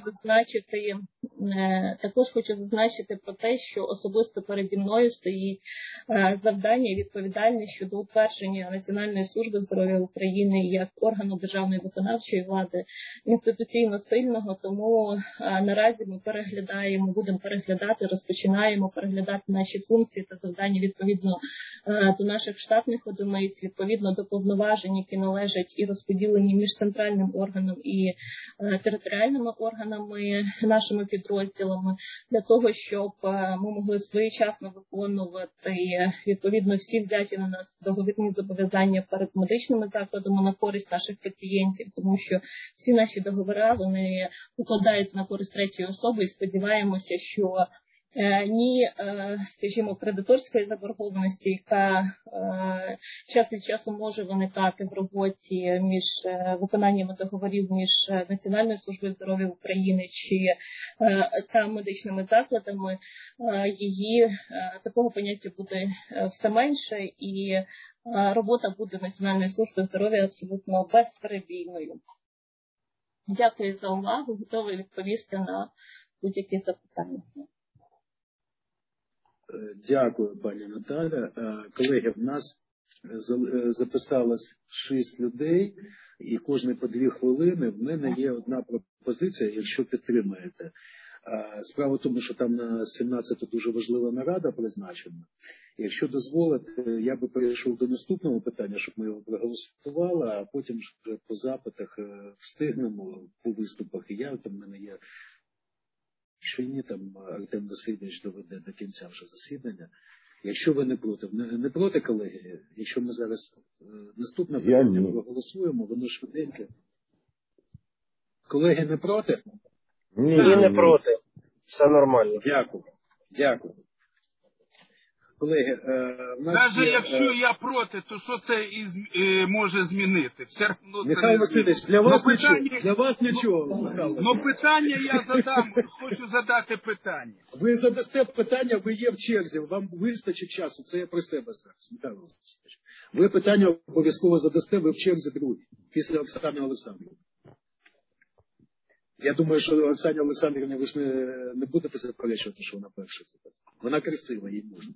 зазначити про те, що особисто переді мною стоїть завдання і відповідальність щодо утвердження Національної служби здоров'я України як органу державної виконавчої влади інституційно сильного, тому наразі ми будемо переглядати, розпочинаємо переглядати наші функції та завдання відповідно до наших штатних одиниць, відповідно до повноважень, які належать і розподілені між центральним органом і територіальними органами, нашими підрозділами, для того, щоб ми могли своєчасно виконувати відповідно всі взяті на нас договірні зобов'язання перед медичними закладами на користь наших пацієнтів, тому що всі наші договори, вони укладаються на користь третьої особи і сподіваємося, що ні, скажімо, кредиторської заборгованості, яка час від часу може виникати в роботі між виконаннями договорів між Національною службою здоров'я України та медичними закладами, такого поняття буде все менше, і робота буде Національної служби здоров'я абсолютно безперебійною. Дякую за увагу, готові відповісти на будь-які запитання. Дякую, пані Наталя. Колеги, в нас записалось 6 людей, і кожне по 2 хвилини. В мене є одна пропозиція, якщо підтримаєте. Справа в тому, що там на 17-ту дуже важлива нарада призначена. Якщо дозволите, я би перейшов до наступного питання, щоб ми його проголосували, а потім вже по запитах встигнемо, по виступах. І я, там в мене є... Якщо ні, там Артем Васильович доведе до кінця вже засідання. Якщо ви не проти, не проти, колеги, якщо ми зараз наступне питання проголосуємо, воно швиденьке. Колеги, не проти? Ні, не проти. Все нормально. Дякую. Колеги, навіть якщо я проти, то що це може змінити? Все одно це Михайло Васильович, для вас нічого. Ну питання я задам, хочу задати питання. Ви задасте питання, ви є в черзі, вам вистачить часу, це я про себе зараз, Михайло Васильович. Ви питання обов'язково задасте, ви в черзі другі, після Оксани Олександрівни. Я думаю, що Оксані Олександрівні ви ж не будете заперечувати, що вона перша задає. Вона красива, їй можна.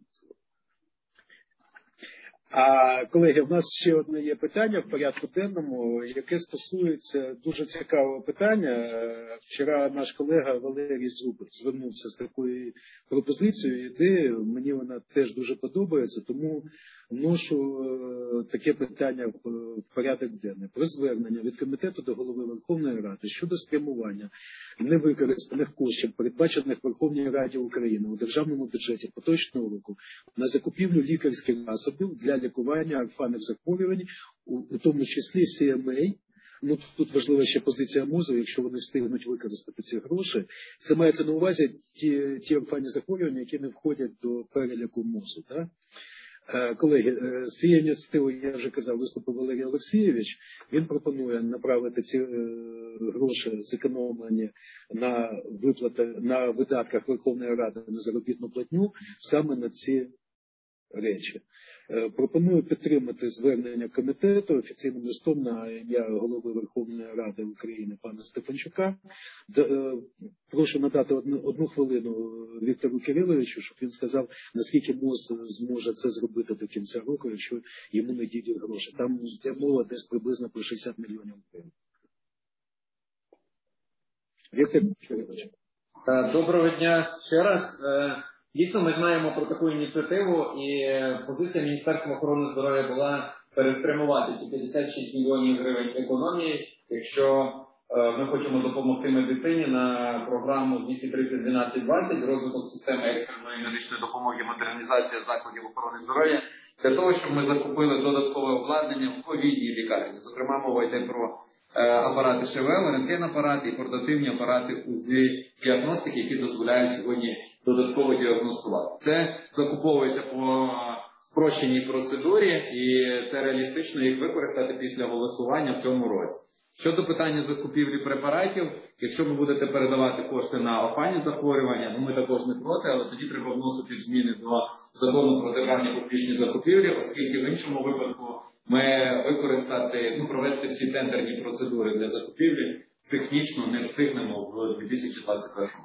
А, колеги, в нас ще одне є питання в порядку денному, яке стосується дуже цікавого питання. Вчора наш колега Валерій Зубик звернувся з такою пропозицією, ідеєю. Мені вона теж дуже подобається, тому вношу таке питання в порядок денний. Про звернення від комітету до голови Верховної Ради щодо спрямування невикористаних коштів, передбачених Верховній Раді України у державному бюджеті поточного року на закупівлю лікарських засобів для лікування орфанних захворювань, у тому числі CMA. Ну, тут важлива ще позиція МОЗу, якщо вони встигнуть використати ці гроші. Це мається на увазі ті орфанні захворювання, які не входять до переліку МОЗу. Так? Колеги, з цією ініціативою, я вже казав, виступив Валерій Олексійович. Він пропонує направити ці гроші, зекономлені на видатках Верховної Ради на заробітну платню, саме на ці речі. Пропоную підтримати звернення комітету офіційним листом на ім'я голови Верховної Ради України пана Стефанчука. Прошу надати одну хвилину Віктору Кириловичу, щоб він сказав, наскільки МОЗ зможе це зробити до кінця року, якщо йому не дійдуть гроші. Там йде мова десь приблизно про 60 мільйонів гривень. Віктор Кирилович. Доброго дня ще раз. Дійсно, ми знаємо про таку ініціативу, і позиція Міністерства охорони здоров'я була переспрямувати ці 56 мільйонів гривень економії, якщо ми хочемо допомогти медицині на програму 230-12-20 розвиток системи екстреної медичної допомоги, модернізація закладів охорони здоров'я, для того, щоб ми закупили додаткове обладнання в ковідній лікарні. Зокрема, мова йде про апарати ШВЛ, рентген-апарати і портативні апарати УЗІ-діагностики, які дозволяють сьогодні додатково діагностувати. Це закуповується по спрощеній процедурі, і це реалістично їх використати після голосування в цьому році. Щодо питання закупівлі препаратів, якщо ви будете передавати кошти на орфанні захворювання, ми також не проти, але тоді треба вносити зміни до закону про державні публічні закупівлі, оскільки в іншому випадку ми провести всі тендерні процедури для закупівлі технічно не встигнемо в 2021 році.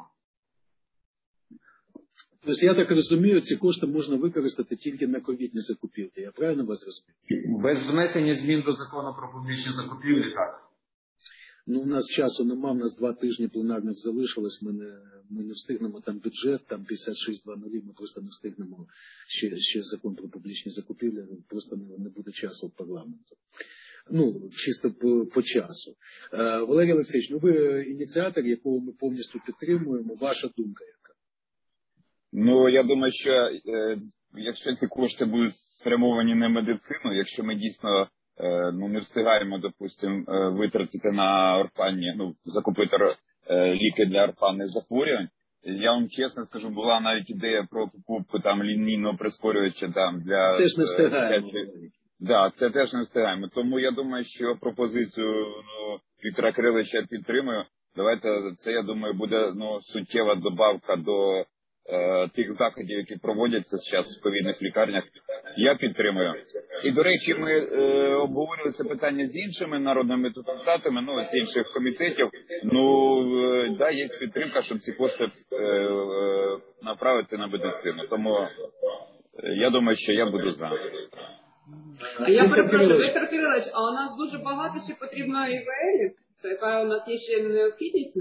Тобто, я так розумію, ці кошти можна використати тільки на ковідні закупівлі. Я правильно вас розумію? Без внесення змін до закону про публічні закупівлі, так. Ну, у нас часу нема, у нас 2 тижні пленарних залишилось, ми не встигнемо, там бюджет, там 56.00, ми просто не встигнемо ще закон про публічні закупівлі, просто не буде часу в парламенту. Ну, чисто по часу. Валерій Олексійович, ви ініціатор, якого ми повністю підтримуємо, ваша думка яка? Ну, я думаю, що якщо ці кошти будуть спрямовані на медицину, якщо ми дійсно не встигаємо, допустимо, витратити на орфанні, закупити ліки для орфанних захворювань. Я вам чесно скажу, була навіть ідея про покупку там лінійного прискорювача там для... Теж не встигаємо. Да, це теж не встигаємо. Тому я думаю, що пропозицію Віктора Кириловича підтримую. Давайте, це, я думаю, буде суттєва добавка до тих заходів, які проводяться зараз в ковідних лікарнях. Я підтримую. І, до речі, ми обговорили це питання з іншими народними депутатами, з інших комітетів. Да, є підтримка, щоб ці кошти направити на медицину. Тому я думаю, що я буду за. Я перепрошую, Віктор Кирилович, а у нас дуже багато ще потрібно ІВЛів? Яка у нас є ще необхідність?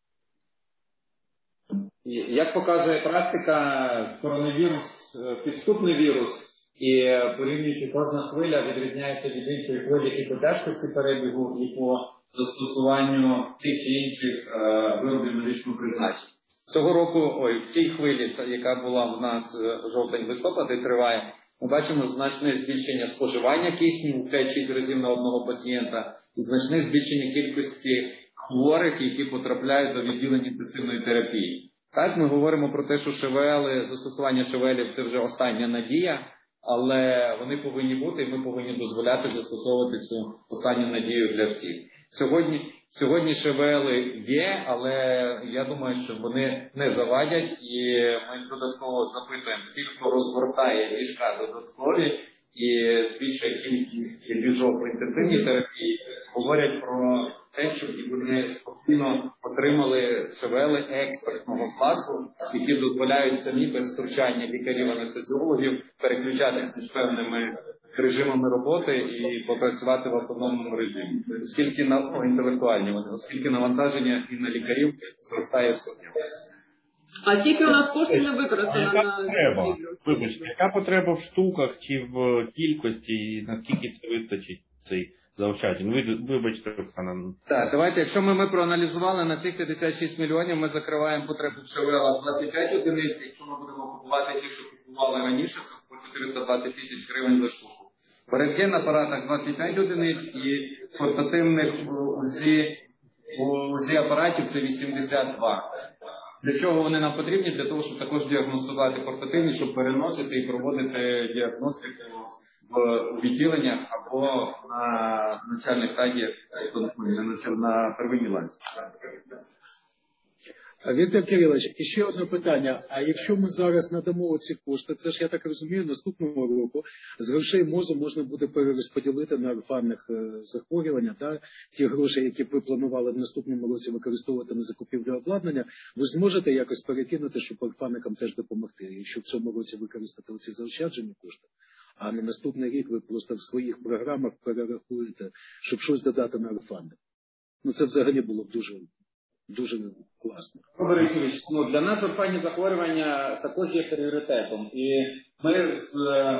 Як показує практика, коронавірус – підступний вірус, і порівнюючи кожна хвиля відрізняється від іншої хвилі і по тяжкості перебігу, і по застосуванню тих чи інших виробів медичного призначення. Цього року, в цій хвилі, яка була в нас жовтень-листопад і триває, ми бачимо значне збільшення споживання кисню в 5-6 разів на одного пацієнта і значне збільшення кількості хворих, які потрапляють до відділень інтенсивної терапії. Так, ми говоримо про те, що застосування ШВЛів – це вже остання надія, але вони повинні бути, і ми повинні дозволяти застосовувати цю останню надію для всіх. Сьогодні ШВЛи є, але я думаю, що вони не завадять, і ми додатково запитуємо тих, хто розгортає ліжка додаткові і збільшує кількість ліжок в інтенсивній терапії, говорять про те, щоб вони спокійно отримали ШВЛи експертного класу, які дозволяють самі без втручання лікарів-анестезіологів переключатися між певними режимами роботи і попрацювати в автономному режимі. Оскільки навантаження і на лікарів зростає суттєво. А тільки у нас коштів не використано на... Вибачте, яка потреба в штуках чи в кількості, і наскільки це вистачить цей заощаджень? Вибачте, Оксана. Так, давайте, якщо ми проаналізували на цих 56 мільйонів, ми закриваємо потребу в ШВЛ 25 одиниць, якщо ми будемо купувати ті, що купували раніше, це по 420 тисяч гривень за штуку. В рентген-апаратах 25 одиниць і портативних УЗІ-апаратів це 82. Для чого вони нам потрібні? Для того, щоб також діагностувати портативні, щоб переносити і проводити діагностику в відділеннях або на начальних стадіях, на первинній ланці. Віктор Кирилович, і ще одне питання. А якщо ми зараз надамо ці кошти, це ж, я так розумію, наступного року з грошей МОЗу можна буде перерозподілити на орфанних захворювання, ті гроші, які ви планували в наступному році використовувати на закупівлю обладнання, ви зможете якось перекинути, щоб орфанникам теж допомогти, і щоб в цьому році використати оці заощаджені кошти? А на наступний рік ви просто в своїх програмах перерахуєте, щоб щось додати на орфанних. Це взагалі було б дуже класно. Борисович, для нас орфанні захворювання також є пріоритетом. І ми з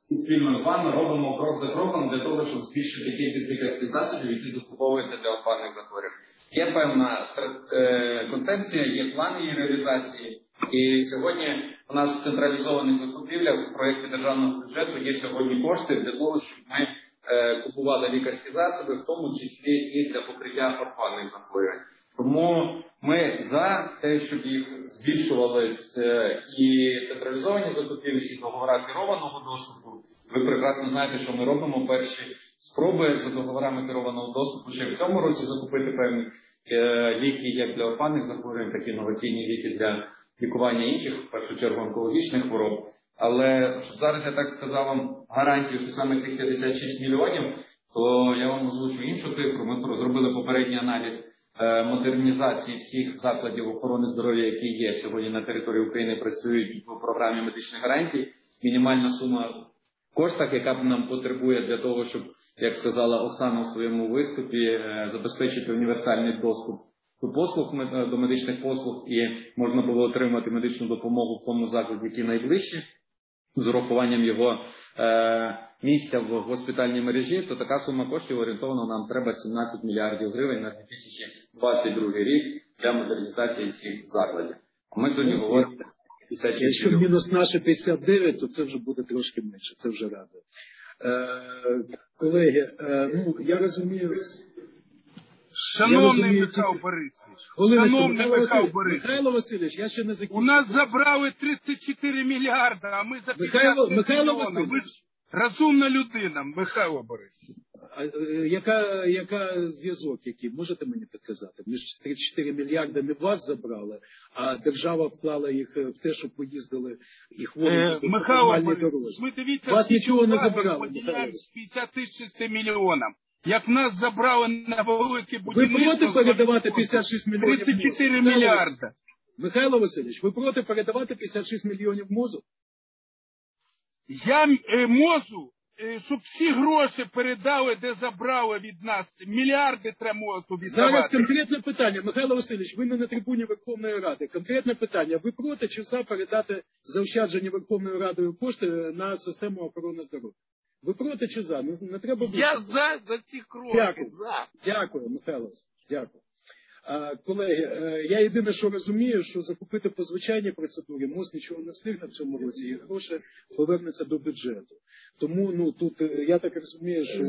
і спільно з вами робимо крок за кроком для того, щоб збільшити кількість лікарських засобів, які закуповуються для опальних захворювань. Є певна концепція, є план її реалізації. І сьогодні у нас в централізованих закупівлях в проєкті державного бюджету є сьогодні кошти для того, щоб ми купували лікарські засоби, в тому числі і для покриття орфанних захворювань. Тому ми за те, щоб їх збільшувались і централізовані закупівлі, і договори керованого доступу. Ви прекрасно знаєте, що ми робимо перші спроби за договорами керованого доступу ще в цьому році закупити певні ліки як для орфанних захворювань, так і інноваційні ліки для лікування інших, в першу чергу, онкологічних хвороб. Але зараз я так сказав вам гарантію, що саме цих 56 мільйонів, то я вам озвучу іншу цифру. Ми зробили попередній аналіз модернізації всіх закладів охорони здоров'я, які є сьогодні на території України, працюють в програмі медичних гарантій. Мінімальна сума в коштах, яка нам потребує для того, щоб, як сказала Оксана у своєму виступі, забезпечити універсальний доступ до медичних послуг і можна було отримати медичну допомогу в тому закладі, який найближче, з урахуванням його місця в госпітальній мережі, то така сума коштів орієнтовно нам треба 17 мільярдів гривень на 2022 рік для модернізації цих закладів. А ми сьогодні говоримо 56 Якщо мінус наше 59, то це вже буде трошки менше, це вже радує. Колеги, я розумію... Шановний Михайло Борисович, Михайло Васильович, я ще не закінчив. У нас забрали 34 мільярда, а ми за 50 мільйонів. Ви ж розумна людина, Михайло Борисович. Яка зв'язок, який? Можете мені підказати? Ми ж 34 мільярди не вас забрали, а держава вклала їх в те, щоб поїздили і хворі. Михайло Борисович, ви дивіться, вас нічого не забрали. 56 мільйонам. Як нас забрали на велике будівництво... Ви проти передавати 56 мільйонів 34 мільярда. Михайло Васильович, ви проти передавати 56 мільйонів МОЗу? Я МОЗу, щоб всі гроші передали, де забрали від нас. Мільярди треба МОЗу віддавати. Зараз конкретне питання. Михайло Васильович, ви не на трибуні Верховної Ради. Конкретне питання. Ви проти чи за передати заощаджені Верховною Радою кошти на систему охорони здоров'я? Ви проти чи за? Не треба бути. Я за ці кроки. Дякую. Дякую, Михайло Васильович. Дякую. Колеги, я єдине, що розумію, що закупити по звичайній процедурі МОЗ нічого не встигне в цьому році, і гроші повернуться до бюджету. Тому тут я так розумію, що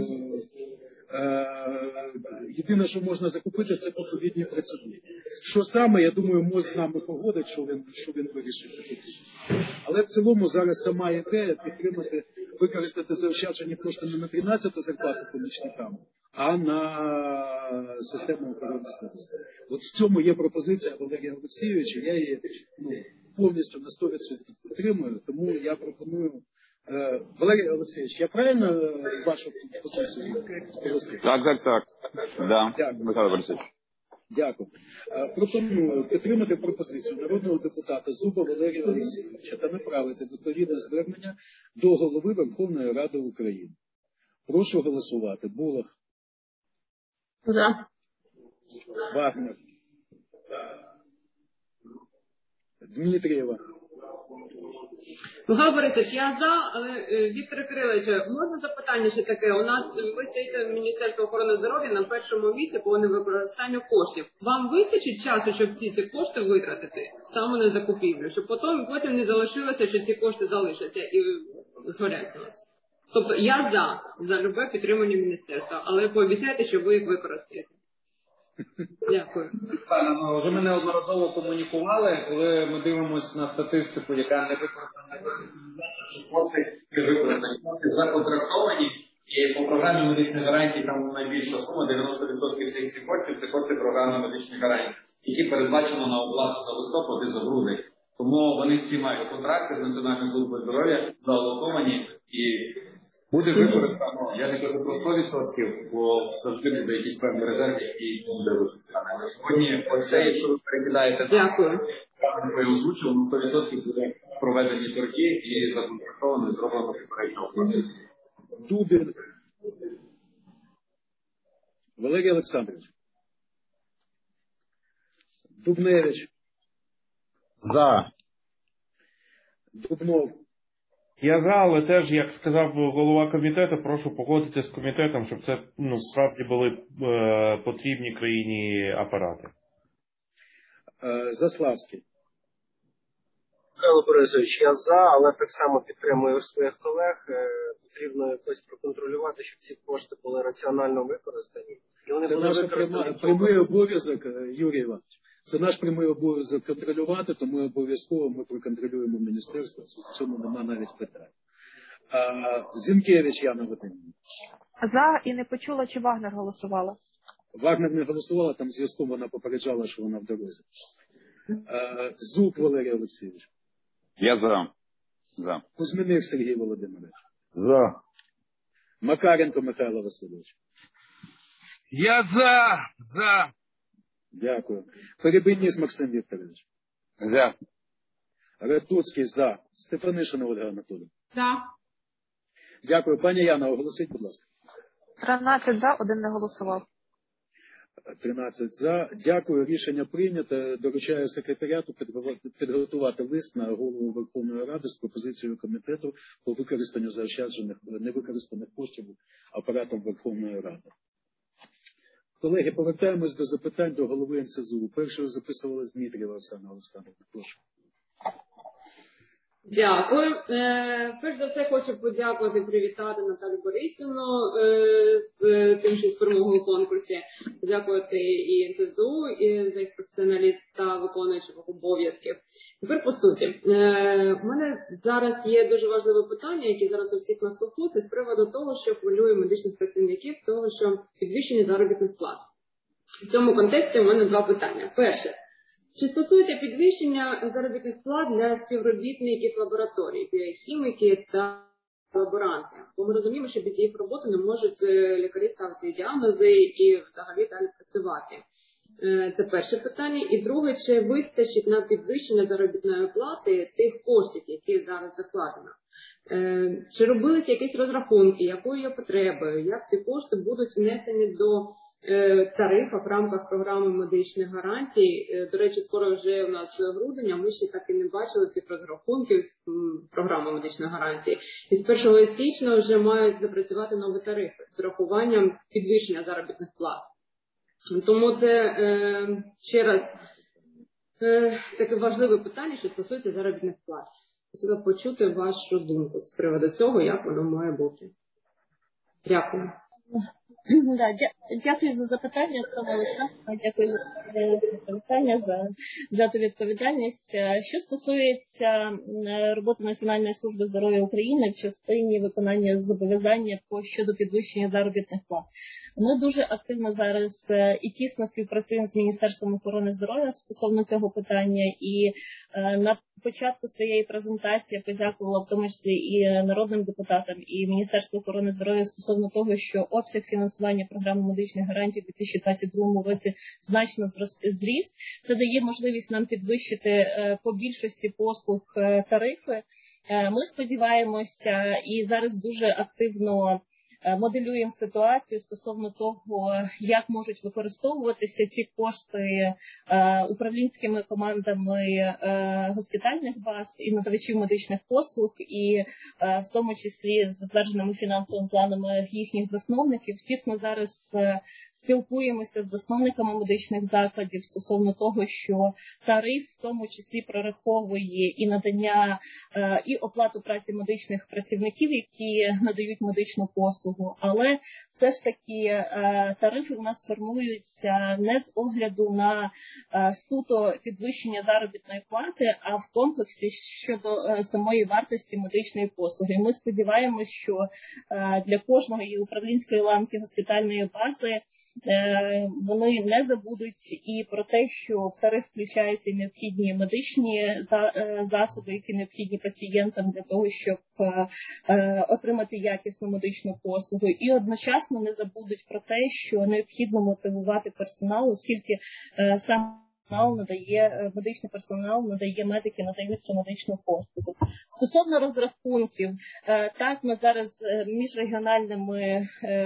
єдине, що можна закупити, це по ковідній процедурі. Що саме, я думаю, МОЗ з нами погодить, що він вирішить закупити. Але в цілому зараз сама ідея підтримати, використати заощаджені кошти не на 13-ту зарплату помічникам, а на систему охорони здоров'я. От в цьому є пропозиція Валерія Олексійовича, я її повністю на 100% підтримую, тому я пропоную. Валерій Олексійович, я правильно вашу позицію просив? Так. Да, Михайло Борисович. Дякую. Пропоную підтримати пропозицію народного депутата Зуба Валерія Олексійовича та направити відповідне звернення до Голови Верховної Ради України. Прошу голосувати. Булах. За. Вагнер. Дмитрієва. Михайло Борисович, я за, але Віктор Кирилович, можна запитання ще таке? У нас ви стоїте в Міністерстві охорони здоров'я на першому місці по невикористанню коштів. Вам вистачить часу, щоб всі ці кошти витратити саме на закупівлю, щоб потім не залишилося, що ці кошти залишаться і згоряться у вас? Тобто я за любе підтримання міністерства, але пообіцяйте, що ви їх використаєте. Дякую. Вже ми неодноразово комунікували, коли ми дивимося на статистику, яка не використана, що кошти використані, кошти законтрактовані, і по програмі медичних гарантій там найбільша сума, 90% всіх цих коштів, це кошти програми медичних гарантій, які передбачено на оплату за листопад і за грудень. Тому вони всі мають контракти з Національною службою здоров'я, заалоковані і буде використано, я не кажу про 100%, бо завжди буде якісь певні резерви, які буде рушитися. Сьогодні оце, якщо ви перекидаєте, ви озвучили, на 100% буде проведені торги і законтрактовано, зроблено попередньо оплату. Дубін. Валерій Олександрович. Дубневич. За. Дубнов. Я за, але теж, як сказав голова комітету, прошу погодити з комітетом, щоб це справді були потрібні країні апарати. Заславський. Михайло Борисович, я за, але так само підтримую своїх колег. Потрібно якось проконтролювати, щоб ці кошти були раціонально використані. І вони це були наш прямий обов'язок, Юрій Іванович. Це наш прямий обов'язок контролювати, тому обов'язково ми проконтролюємо міністерство. В цьому немає навіть питань. Зінкевич Яна Вадимівна. За, і не почула, чи Вагнер голосувала. Вагнер не голосувала, там зв'язком вона попереджала, що вона в дорозі. Зуб Валерій Олексійович. Я за. Кузьміних Сергій Володимирович. За. Макаренко Михайло Васильович. Я за. Дякую. Перебийніс Максим Вікторович. За. Ратуцький за. Стефанишина Ольга Анатоліївна. За. Дякую. Пані Яна, оголосіть, будь ласка. 13 за, 1 не голосував. 13 за. Дякую. Рішення прийнято. Доручаю секретаріату підготувати лист на голову Верховної Ради з пропозицією комітету по використанню заощаджених невикористаних коштів апаратом Верховної Ради. Колеги, повертаємось до запитань до голови НСЗУ. Першою записувалась Дмитрієва Оксана Олександрівна. Прошу. Дякую. Перш за все хочу подякувати, привітати Наталю Борисівну з тим, що з перемогою у конкурсі. Подякувати і НСЗУ і за їх професіоналізм та виконуючих обов'язків. Тепер по суті. У мене зараз є дуже важливе питання, яке зараз у всіх на слуху, це з приводу того, що хвилює медичних працівників, того, що підвищення заробітних плат. В цьому контексті у мене два питання. Перше. Чи стосується підвищення заробітних плат для співробітників лабораторій, біохіміки та лаборанти? Бо ми розуміємо, що без їх роботи не можуть лікарі ставити діагнози і взагалі далі працювати. Це перше питання. І друге, чи вистачить на підвищення заробітної плати тих коштів, які зараз закладено? Чи робились якісь розрахунки, якою є потребою, як ці кошти будуть внесені до тарифах в рамках програми медичних гарантій? До речі, скоро вже у нас грудень, а ми ще так і не бачили цих розрахунків з програми медичних гарантій. І з 1 січня вже мають запрацювати нові тарифи з урахуванням підвищення заробітних плат. Тому це ще раз таке важливе питання, що стосується заробітних плат. Хотіла почути вашу думку з приводу цього, як воно має бути. Дякую. Дякую за запитання, Оксана Олександрівна. Дякую за запитання, за взяту відповідальність. Що стосується роботи Національної служби здоров'я України в частині виконання зобов'язання щодо підвищення заробітних плат. Ми дуже активно зараз і тісно співпрацюємо з Міністерством охорони здоров'я стосовно цього питання. І на початку своєї презентації подякувала в тому числі і народним депутатам, і Міністерству охорони здоров'я стосовно того, що обсяг фінансування програми медичних гарантій у 2022 році значно зріс. Це дає можливість нам підвищити по більшості послуг тарифи. Ми сподіваємося і зараз дуже активно моделюємо ситуацію стосовно того, як можуть використовуватися ці кошти управлінськими командами госпітальних баз і надавачів медичних послуг, і в тому числі з затвердженими фінансовими планами їхніх засновників. Тісно зараз спілкуємося з засновниками медичних закладів стосовно того, що тариф в тому числі прораховує і надання, і оплату праці медичних працівників, які надають медичну послугу. Але все ж таки тарифи у нас формуються не з огляду на суто підвищення заробітної плати, а в комплексі щодо самої вартості медичної послуги. Ми сподіваємося, що для кожної управлінської ланки госпітальної бази вони не забудуть і про те, що в тариф включаються необхідні медичні засоби, які необхідні пацієнтам для того, щоб отримати якісну медичну послугу. І одночасно не забудуть про те, що необхідно мотивувати персонал, оскільки сам медичний персонал надає медики, надають цю медичну послугу. Стосовно розрахунків, так, ми зараз міжрегіональними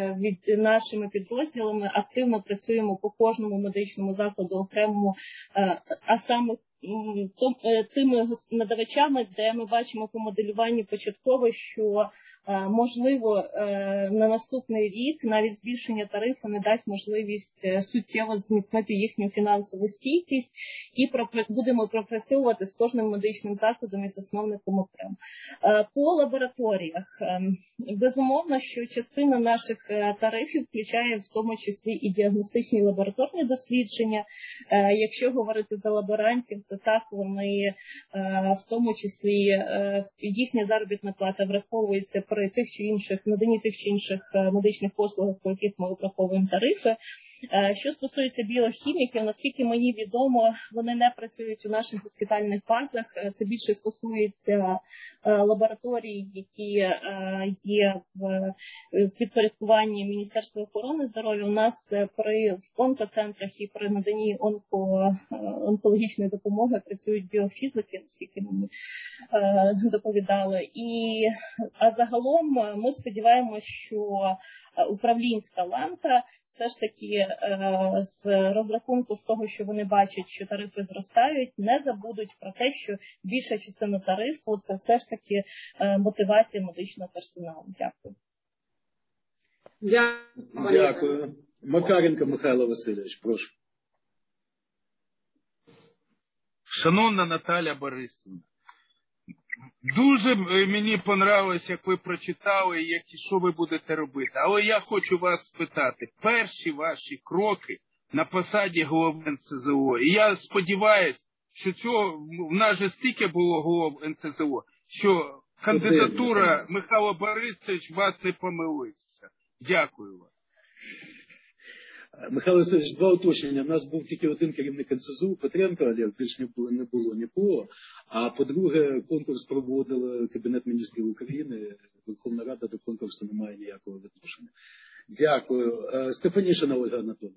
нашими підрозділами активно працюємо по кожному медичному закладу окремому, а саме тими надавачами, де ми бачимо по моделюванню початково, що можливо на наступний рік навіть збільшення тарифу не дасть можливість суттєво зміцнити їхню фінансову стійкість, і будемо пропрацьовувати з кожним медичним закладом і засновником окремо. По лабораторіях, безумовно, що частина наших тарифів включає в тому числі і діагностичні лабораторні дослідження. Якщо говорити за лаборантів, то так вони в тому числі їхня заробітна плата враховується при тих чи інших наданні тих чи інших медичних послуг, по яких ми враховуємо тарифи. Що стосується біохіміків, наскільки мені відомо, вони не працюють у наших госпітальних базах. Це більше стосується лабораторій, які є в підпорядкуванні Міністерства охорони здоров'я. У нас в онкоцентрах і при наданні онкологічної допомоги працюють біофізики, наскільки мені доповідали. А загалом ми сподіваємося, що управлінська ланка все ж таки з розрахунку з того, що вони бачать, що тарифи зростають, не забудуть про те, що більша частина тарифу – це все ж таки мотивація медичного персоналу. Дякую. Дякую. Макаренко Михайло Васильович, прошу. Шановна Наталя Борисівна, дуже мені понравилось, як ви прочитали, що ви будете робити. Але я хочу вас спитати, перші ваші кроки на посаді голови НСЗО, і я сподіваюся, що в нас же стільки було голов НСЗО, що кандидатура Михайла Борисовича вас не помилився. Дякую вам. Михайло Васильович, два уточнення. У нас був тільки один керівник НСЗУ, Петренко Олег, більш не було нікого. А по-друге, конкурс проводив Кабінет міністрів України, Верховна Рада до конкурсу не має ніякого відношення. Дякую. Стефанішина Ольга Анатоліївна.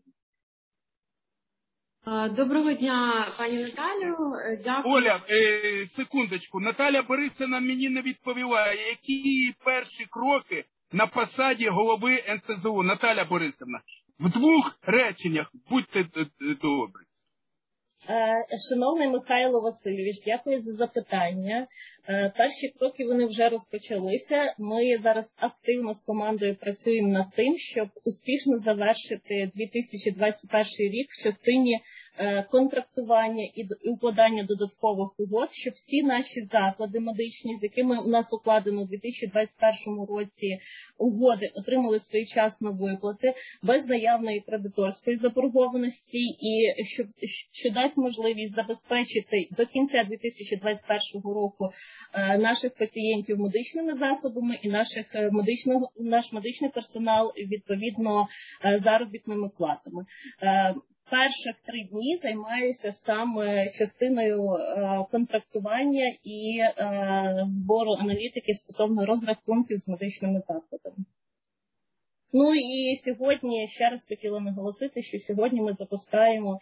Доброго дня, пані Наталю. Дякую. Оля, секундочку. Наталя Борисівна мені не відповіла, які перші кроки на посаді голови НСЗУ. Наталя Борисівна, в двох реченнях, будьте добрі. Шановний Михайло Васильович, дякую за запитання. Перші кроки вони вже розпочалися. Ми зараз активно з командою працюємо над тим, щоб успішно завершити 2021 рік в частині контрактування і укладання додаткових угод, щоб всі наші заклади медичні, з якими у нас укладено у 2021 році угоди, отримали своєчасно виплати без наявної кредиторської заборгованості, і що дасть можливість забезпечити до кінця 2021 року наших пацієнтів медичними засобами і наш медичний персонал відповідно заробітними платами. Перших 3 дні займаюся саме частиною контрактування і збору аналітики стосовно розрахунків з медичними закладами. Ну і сьогодні, ще раз хотіла наголосити, що сьогодні ми запускаємо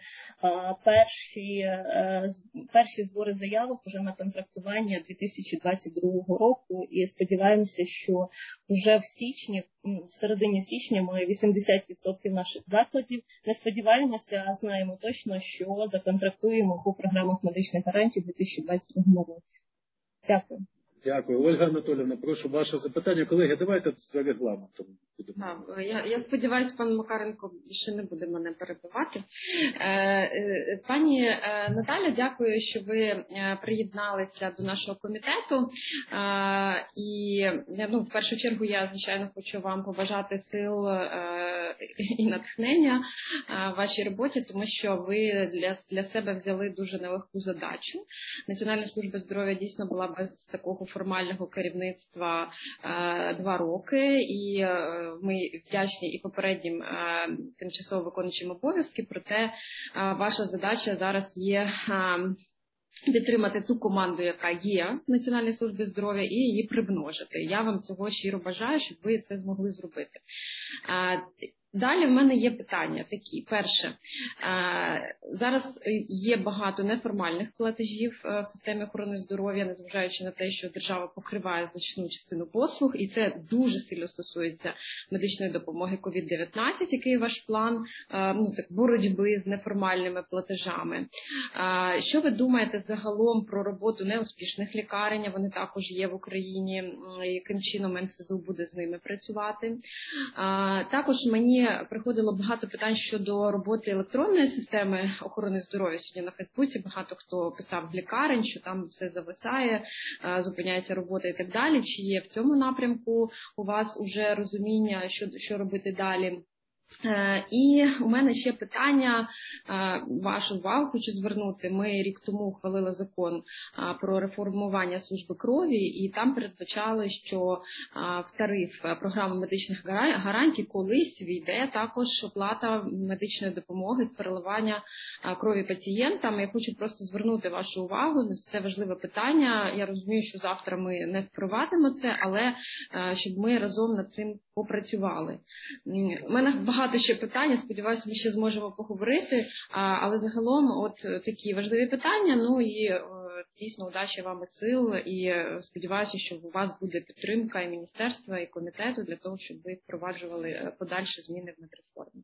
перші збори заявок вже на контрактування 2022 року і сподіваємося, що вже в середині січня ми 80% наших закладів, не сподіваємося, а знаємо точно, що законтрактуємо по програмах медичних гарантій у 2022 році. Дякую. Дякую. Ольга Анатоліївна, прошу ваше запитання. Колеги, давайте за регламентом будемо. Я сподіваюся, пан Макаренко більше не буде мене перебивати. Пані Наталя, дякую, що ви приєдналися до нашого комітету. І в першу чергу я, звичайно, хочу вам побажати сил і натхнення в вашій роботі, тому що ви для себе взяли дуже нелегку задачу. Національна служба здоров'я дійсно була без такого формального керівництва 2 роки, і ми вдячні і попереднім тимчасово виконуючим обов'язки, проте ваша задача зараз є підтримати ту команду, яка є в Національній службі здоров'я, і її примножити. Я вам цього щиро бажаю, щоб ви це змогли зробити. Далі в мене є питання такі. Перше, зараз є багато неформальних платежів в системі охорони здоров'я, незважаючи на те, що держава покриває значну частину послуг, і це дуже сильно стосується медичної допомоги COVID-19. Який ваш план боротьби з неформальними платежами? Що ви думаєте загалом про роботу неуспішних лікарень? Вони також є в Україні. Яким чином НСЗУ буде з ними працювати? Також мені приходило багато питань щодо роботи електронної системи охорони здоров'я. Сьогодні на Фейсбуці багато хто писав з лікарень, що там все зависає, зупиняється робота і так далі. Чи є в цьому напрямку у вас уже розуміння, що робити далі? І у мене ще питання, вашу увагу хочу звернути. Ми рік тому ухвалили закон про реформування служби крові, і там передбачали, що в тариф програми медичних гарантій колись війде також оплата медичної допомоги з переливання крові пацієнтам. Я хочу просто звернути вашу увагу, це важливе питання. Я розумію, що завтра ми не впровадимо це, але щоб ми разом над цим попрацювали. У мене багато ще питань, сподіваюся, ми ще зможемо поговорити, але загалом от такі важливі питання, ну і дійсно удачі вам і сил, і сподіваюся, що у вас буде підтримка і міністерства, і комітету для того, щоб ви впроваджували подальші зміни в медреформі.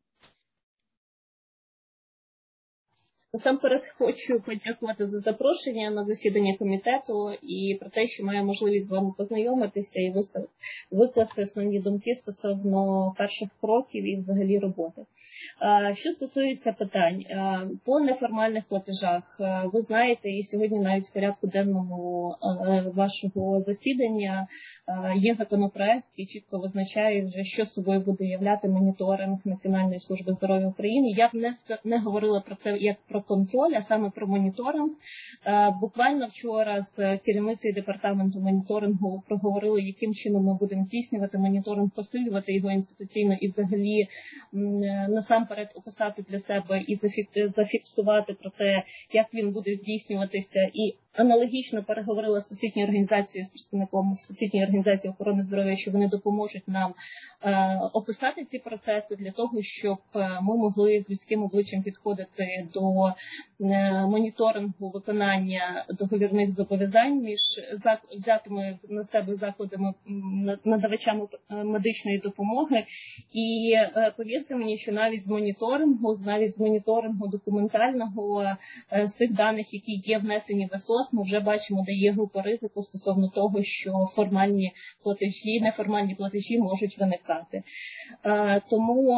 Насамперед хочу подякувати за запрошення на засідання комітету і про те, що маю можливість з вами познайомитися і викласти основні думки стосовно перших кроків і взагалі роботи. Що стосується питань по неформальних платежах, ви знаєте, і сьогодні навіть в порядку денному вашого засідання є законопроект, який чітко визначає вже, що собою буде являти моніторинг Національної служби здоров'я України. Я б не говорила про це як про контроль, а саме про моніторинг. Буквально вчора з керівницею департаменту моніторингу проговорили, яким чином ми будемо здійснювати моніторинг, посилювати його інституційно і взагалі насамперед описати для себе і зафіксувати про те, як він буде здійснюватися, і аналогічно переговорила з Всесвітньою організацією, з представником Всесвітньої організації охорони здоров'я, що вони допоможуть нам описати ці процеси для того, щоб ми могли з людським обличчям підходити до моніторингу виконання договірних зобов'язань між взятими на себе закладами, надавачами медичної допомоги. І повірте мені, що навіть з моніторингу документального, з тих даних, які є внесені в СОС, ми вже бачимо, де є група ризику стосовно того, що формальні платежі, неформальні платежі можуть виникати. Тому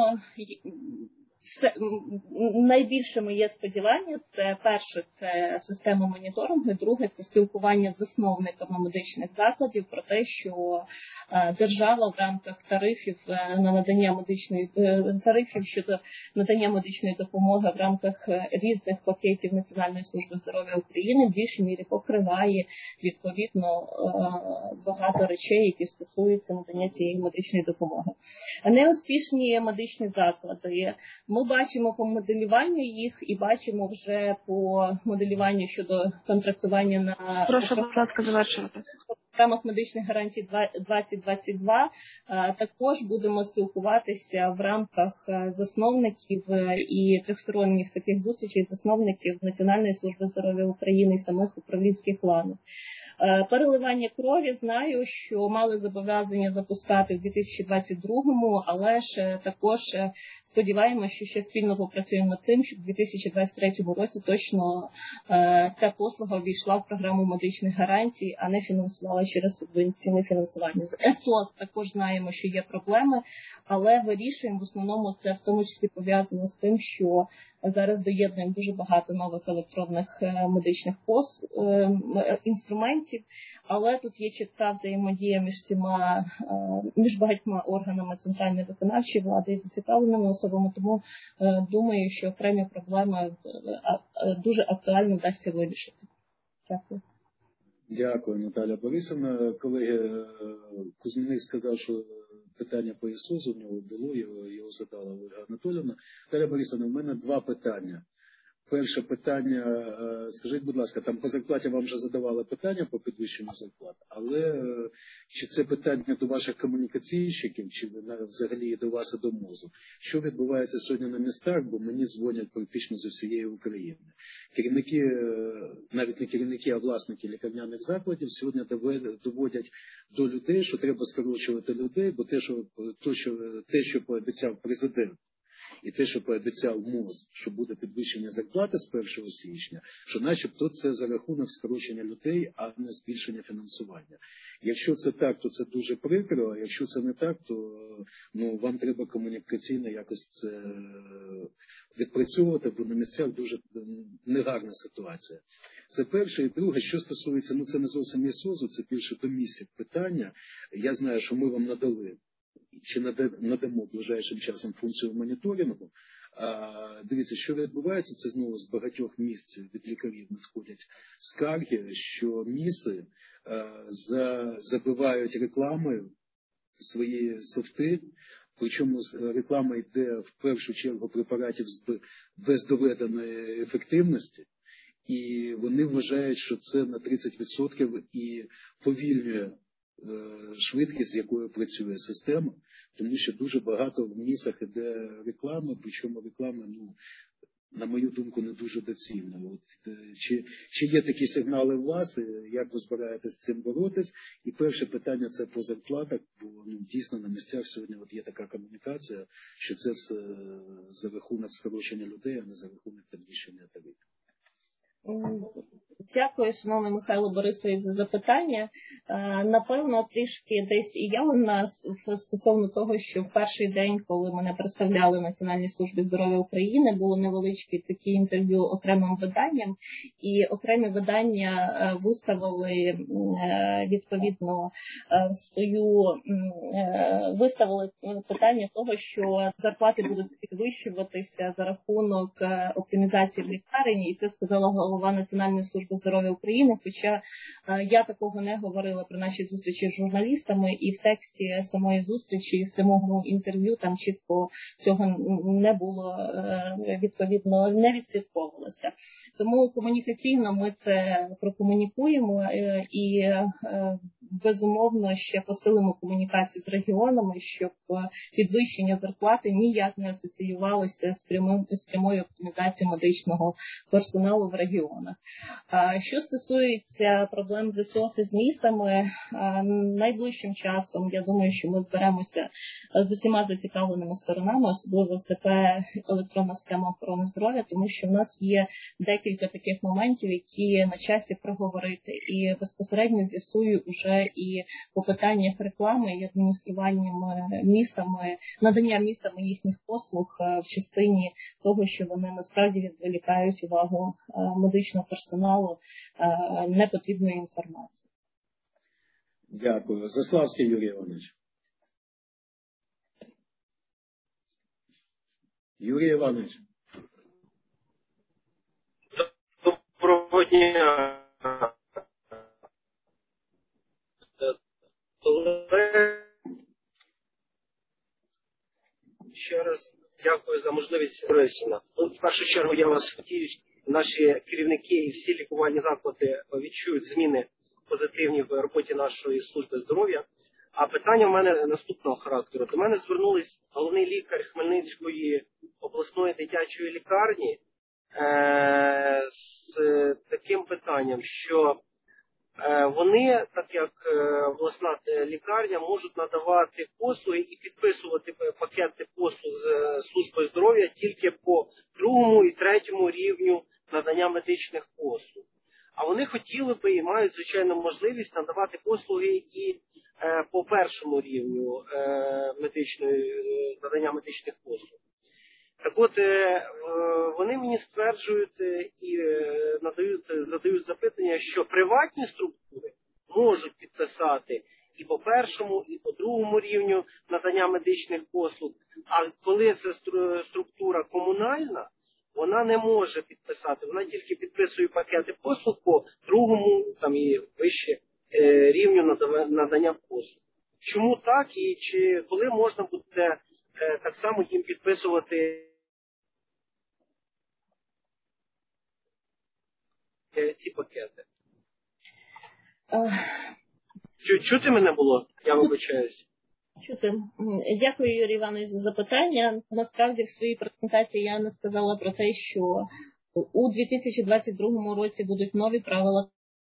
найбільше моє сподівання – це перше, це система моніторингу, друге – це спілкування з засновниками медичних закладів про те, що держава в рамках тарифів на надання тарифів щодо надання медичної допомоги в рамках різних пакетів Національної служби здоров'я України в більшій мірі покриває відповідно багато речей, які стосуються надання цієї медичної допомоги. Неуспішні медичні заклади. Ми бачимо по моделюванню їх і бачимо вже по моделюванню щодо контрактування на... Прошу, будь ласка, завершувати. В рамах медичних гарантій 2022 також будемо спілкуватися в рамках засновників і трьохсторонніх таких зустрічей засновників Національної служби здоров'я України і самих управлінських ланок. Переливання крові, знаю, що мали зобов'язання запускати в 2022-му, але ж також сподіваємося, що ще спільно попрацюємо над тим, щоб в 2023 році точно ця послуга увійшла в програму медичних гарантій, а не фінансувала через субвенційне фінансування. З СОС також знаємо, що є проблеми, але вирішуємо в основному це в тому числі пов'язано з тим, що зараз доєднуємо дуже багато нових електронних медичних інструментів, але тут є чітка взаємодія між багатьма органами центральної виконавчої влади і зацікавленими особами, тому думаю, що окремі проблеми дуже актуально вдасться вирішити. Дякую. Дякую, Наталя Борисовна. Колеги, Кузьміних сказав, що питання по ІСОЗ у нього було, його задала Ольга Анатоліївна. Наталя Борисовна, у мене два питання. перше питання, скажіть, будь ласка, там по зарплаті вам вже задавали питання по підвищенню зарплат, але чи це питання до ваших комунікаційщиків, чи взагалі до вас і до МОЗу? Що відбувається сьогодні на містах, бо мені дзвонять практично з усієї України. Керівники, навіть не керівники, а власники лікарняних закладів сьогодні доводять до людей, що треба скорочувати людей, бо те, що пообіцяв президент, і те, що пообіцяв МОЗ, що буде підвищення зарплати з 1 січня, що начебто це за рахунок скорочення людей, а не збільшення фінансування. Якщо це так, то це дуже прикро, а якщо це не так, то вам треба комунікаційно якось це відпрацьовувати, бо на місцях дуже негарна ситуація. Це перше. І друге, що стосується, це не зовсім СОЗу, це більше до місця питання. Я знаю, що ми вам надали, чи надамо ближайшим часом функцію моніторингу. Дивіться, що відбувається, це знову з багатьох місць від лікарів надходять скарги, що міси забивають рекламою свої софти, причому реклама йде в першу чергу препаратів без доведеної ефективності, і вони вважають, що це на 30% і повільнює швидкість, з якою працює система, тому що дуже багато в містах іде реклама, причому реклама, на мою думку, не дуже доцільна. Чи є такі сигнали у вас, як ви збираєтесь з цим боротись? І перше питання – це по зарплатах, бо дійсно на місцях сьогодні є така комунікація, що це все за рахунок скорочення людей, а не за рахунок підвищення тарифів. Дякую, шановний Михайло Борисович, за запитання. Напевно, трішки десь і я у нас стосовно того, що в перший день, коли мене представляли в Національній службі здоров'я України, було невеличкі такі інтерв'ю окремим виданням, і окремі видання виставили відповідно виставили питання того, що зарплати будуть підвищуватися за рахунок оптимізації в лікарні, і це сказала голова Національної служби здоров'я України, хоча я такого не говорила при нашій зустрічі з журналістами, і в тексті самої зустрічі, самого інтерв'ю там чітко цього не було, відповідно, не відслідковувалося. Тому комунікаційно ми це прокомунікуємо і безумовно ще посилимо комунікацію з регіонами, щоб підвищення зарплати ніяк не асоціювалося з прямою оптимізацією медичного персоналу в регіонах. Що стосується проблем з СОС і з місами, найближчим часом, я думаю, що ми зберемося з усіма зацікавленими сторонами, особливо з ДП електронна схема охорони здоров'я, тому що в нас є декілька таких моментів, які на часі проговорити. І безпосередньо з'ясую вже і по питаннях реклами і адмініструванням місами, надання містами їхніх послуг в частині того, що вони насправді відволікають увагу медичного персоналу непотрібної інформації. Дякую. Заславський Юрій Іванович. Юрій Іванович. Доброго дня. Ще раз дякую за можливість роз'яснення. В першу чергу я вас хотів, наші керівники і всі лікувальні заклади відчують зміни позитивні в роботі нашої служби здоров'я. А питання в мене наступного характеру. До мене звернулись головний лікар Хмельницької обласної дитячої лікарні з таким питанням, що вони, так як обласна лікарня, можуть надавати послуги і підписувати пакети послуг з службою здоров'я тільки по 2 і 3 рівню надання медичних послуг. А вони хотіли би і мають, звичайно, можливість надавати послуги і по 1 рівню надання медичних послуг. Так от, вони мені стверджують і задають запитання, що приватні структури можуть підписати і по 1, і по 2 рівню надання медичних послуг, а коли це структура комунальна, вона не може підписати, вона тільки підписує пакети послуг по 2 там і вище рівню надання послуг. Чому так і чи коли можна буде так само їм підписувати ці пакети. Чути мене було? Я вибачаюсь. Чути. Дякую, Юрій Іванович, за запитання. Насправді, в своїй презентації я не сказала про те, що у 2022 році будуть нові правила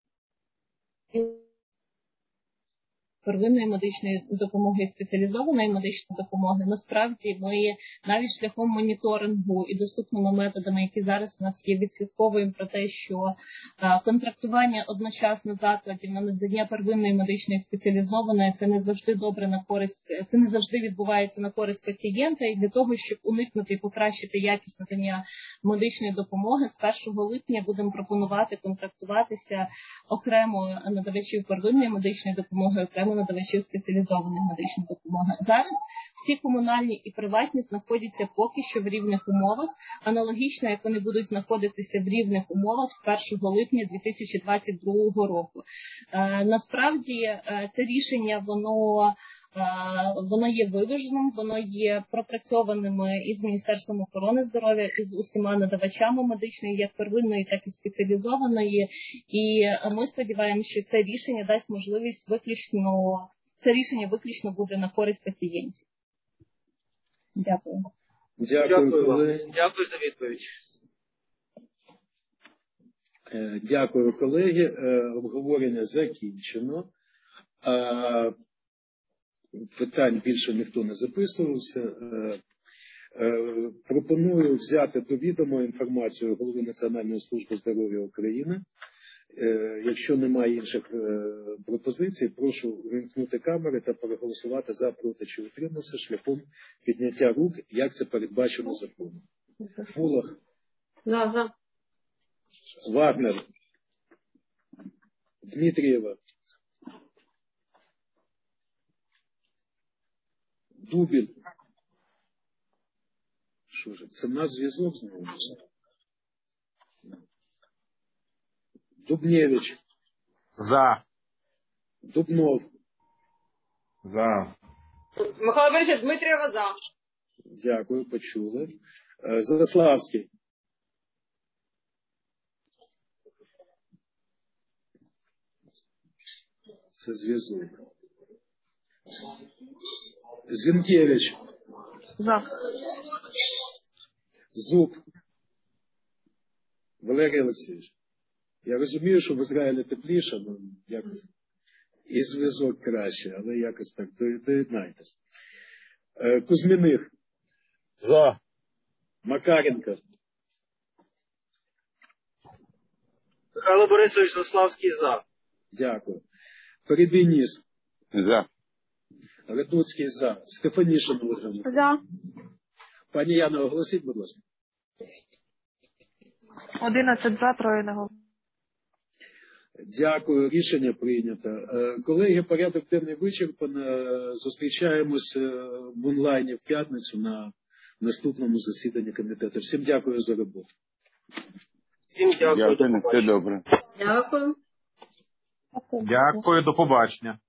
первинної медичної допомоги і спеціалізованої медичної допомоги. Насправді ми навіть шляхом моніторингу і доступними методами, які зараз у нас є, відслідковуємо про те, що контрактування одночасно закладів на надання первинної медичної спеціалізованої – це не завжди добре на користь, це не завжди відбувається на користь пацієнта. І для того, щоб уникнути і покращити якість надання медичної допомоги, з 1 липня будемо пропонувати контрактуватися окремо надавачів первинної медичної допомоги, окремо надавачів спеціалізованої медичної допомоги. Зараз всі комунальні і приватні знаходяться поки що в рівних умовах, аналогічно, як вони будуть знаходитися в рівних умовах з 1 липня 2022 року. Насправді, це рішення, воно є виваженим, воно є пропрацьованим із Міністерством охорони здоров'я, із усіма надавачами медичної, як первинної, так і спеціалізованої. І ми сподіваємося, що це рішення дасть можливість це рішення виключно буде на користь пацієнтів. Дякую. Дякую за відповідь. Дякую, колеги. Обговорення закінчено. Питань більше ніхто не записувався. Пропоную взяти до відома інформацію голови Національної служби здоров'я України. Якщо немає інших пропозицій, прошу вимкнути камери та проголосувати за, проти чи утримався шляхом підняття рук, як це передбачено законом. Фулах. За. Вагнер. Дмитрієва. Дубіль. Що ж, це в нас зв'язок знову? Дубневич. За. Дубнов. За. Михайло Борисович, Дмитрієва за. Дякую, почули. Заславський. Це зв'язок. Зінкевич. За. Зуб. Валерій Олексійович. Я розумію, що в Ізраїлі тепліше, але якось і зв'язок краще, але якось так доєднайтесь. Кузьміних. За. Макаренко. Михайло Борисович Заславський за. Дякую. Перебійніс. За. Редуцький за. Стефанішин Ольга. За. Пані Яно, оголосіть, будь ласка. 11 за, 3 не голосує. Дякую, рішення прийнято. Колеги, порядок денний вичерпано. Зустрічаємось в онлайні в п'ятницю на наступному засіданні комітету. Всім дякую за роботу. Всім дякую. Все добре. Дякую. Дякую, до побачення.